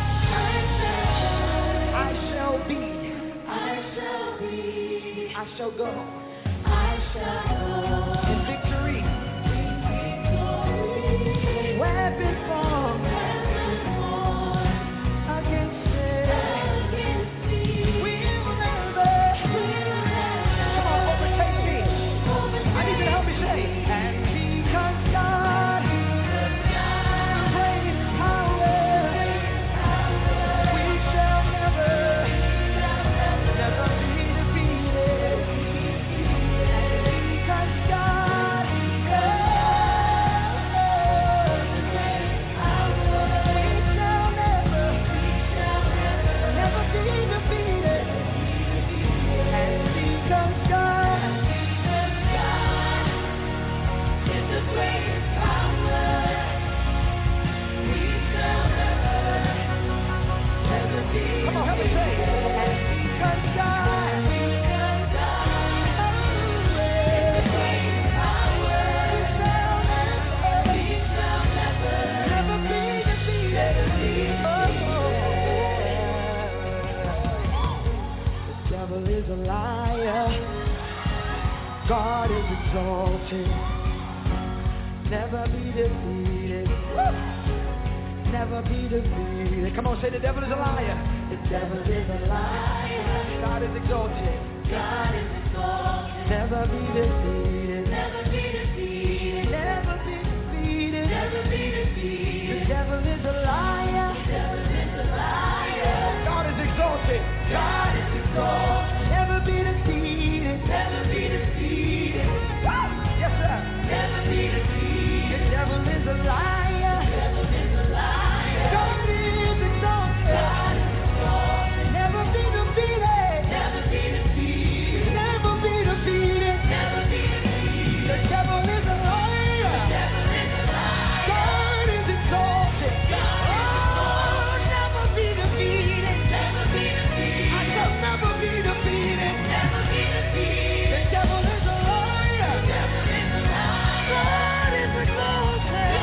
I shall be. I shall be. I shall go. I shall go. In victory. In victory. Weapon formed. Weapon formed. Against me. Against me. Will never. Will never. Come on, overtake me. Overtake I need you to help me say. And because God is great power, we shall never, never be defeated. Because God is great power, we shall never, never be defeated. And because God is the greatest power, we shall never, never be. Come on, help me say it. And because God, because God is the greatest power, we shall never, we shall never, never be defeated. Oh, the devil is a liar. God is exalted. Never be defeated. Never be defeated. Come on, say the devil is a liar. The devil is a liar. God is exalted. God is exalted. Never be defeated. Never be defeated. Never be defeated. Never be defeated. The devil is a liar. The devil is a liar. God is exalted. God is exalted. Never be defeated. Never be defeated. Yes, sir. Never be defeated. The devil is a liar. The devil is a liar. God is exalted. God is exalted. Never be defeated. Never be defeated. Never be defeated. Never be defeated. The devil is a liar. The devil is a liar. God is exalted. God is exalted. Never be defeated. Never be defeated. I shall never be defeated. Never be defeated. The devil is a liar. The devil is a liar. God is exalted.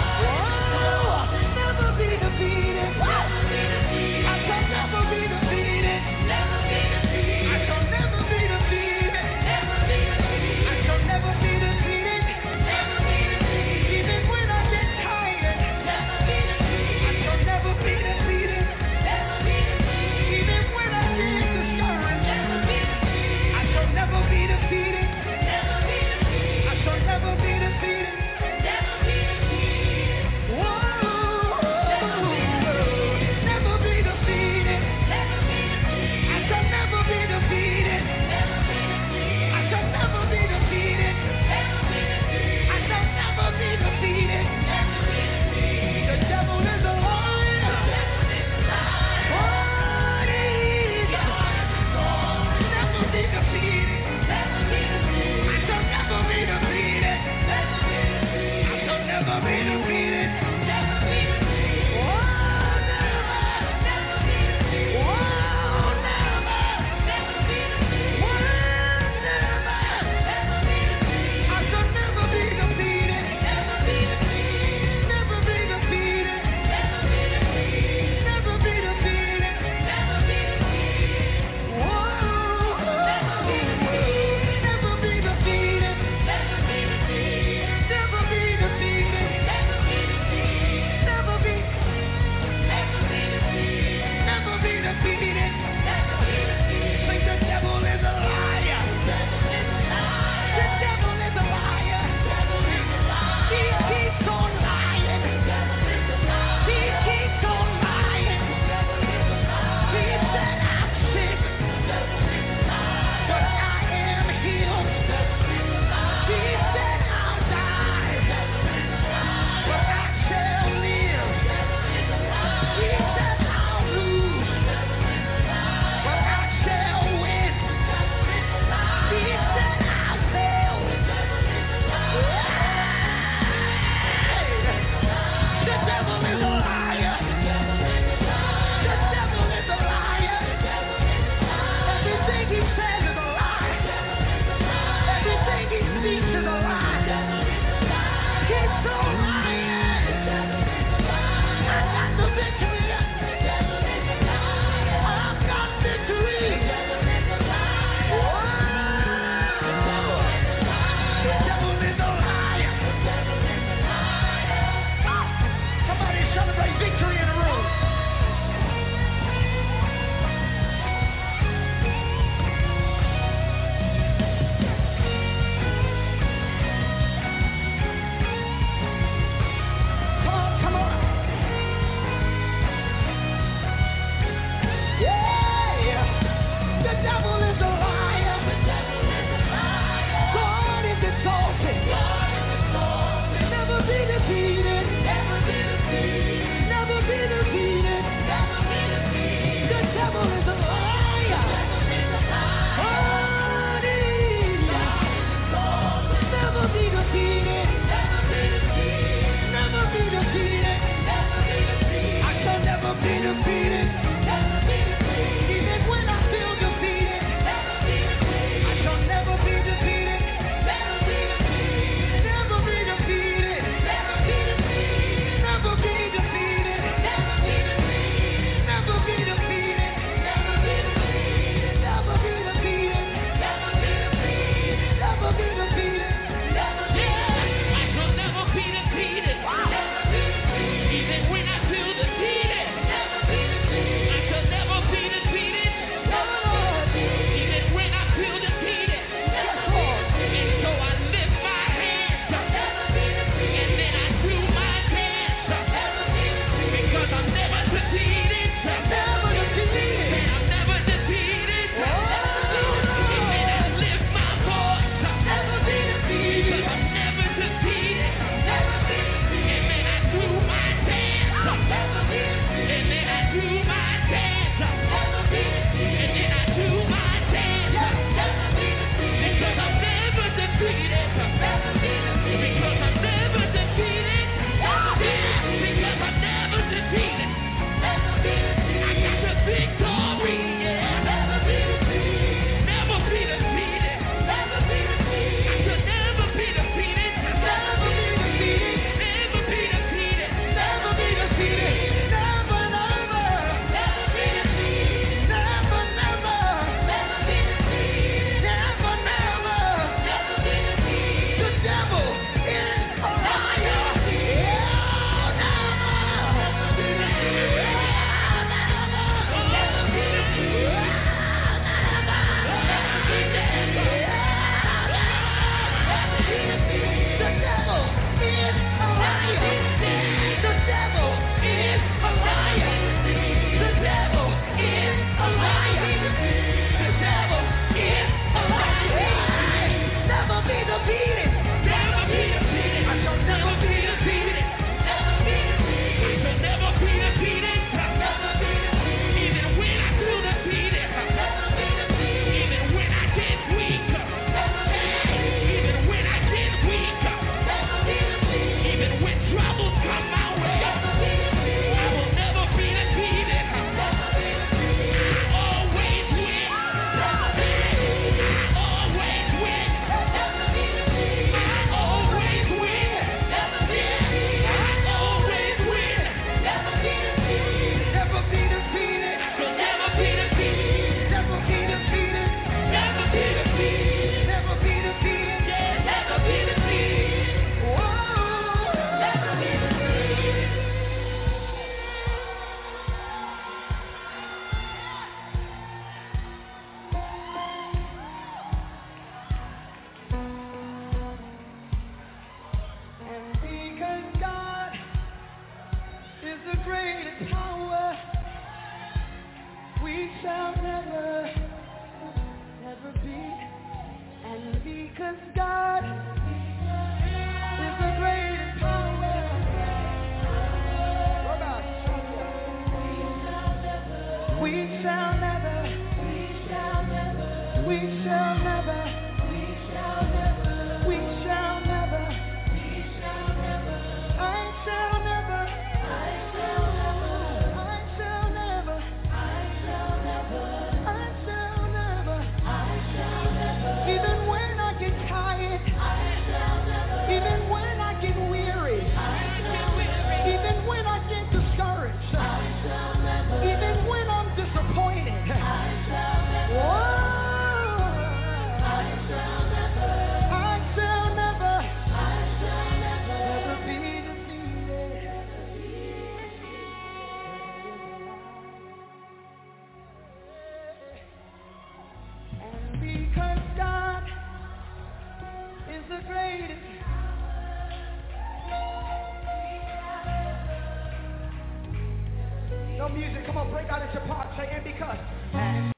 Oh, never be defeated. Never be defeated. I shall never be defeated. Never be defeated. I shall never be defeated. Never be defeated. I shall never be defeated. Never be defeated. Even when I get tired. Never be defeated. I shall never be defeated. Never be defeated. Even when I get discouraged. Never be defeated. I shall never be defeated. Never be defeated. I shall never be defeated. Never be defeated. Whoa. Never be defeated. Never be defeated. Never be defeated. I shall never be defeated. Never be defeated. I shall never be defeated. Never be defeated. I shall never be defeated. Never be defeated. The devil is a liar. The devil is a liar. What is God is exalted. Never be defeated. Never be defeated. I shall never be defeated. Never be defeated. I shall never be defeated. Never be defeated. Oh, never. Never be defeated. Oh, never. Never be defeated. Oh, never. Never be defeated. I shall never be defeated. Never be defeated. Never be defeated. Never be defeated. Never be defeated. Never be defeated. Whoa. Never be defeated. Never be defeated. Never be defeated. Never be defeated. Never be defeated. Never be. Never be defeated. Never be defeated. Never be defeated. Think the devil is a liar. The devil is a liar. The devil is a liar. The devil is a liar. He keeps on lying. The devil is a liar. He keeps on lying. The devil is a liar. He said I'm sick. The devil is a liar. But I am healed. The devil is a liar. He said I'll die. The devil is a liar. But I shall live. The devil is a liar. He said I'll lose. The devil is a liar. But I shall win. The devil is a liar. He said I'll fail. The devil is a liar. The devil is a liar. The devil is a liar. The devil is a liar. The devil is a liar. Everything he says is a lie. The devil is a liar. Everything he speaks is a lie. The devil is a liar. He's so lying. The devil is a because God is the greatest power. We shall never, we shall never, we shall never, we shall never, we shall never, we shall never, I shall never, I shall never, I shall never, I shall never, I shall never, I shall never, even when I get tired, I shall never, even when I get weary, I shall weary, even when I get discouraged, I shall never, even when I'm disappointed, I shall never, whoa, I shall never, I shall never, I shall never, never be defeated. And because God is the greatest, no music, come on, break out into parts, say, and because, and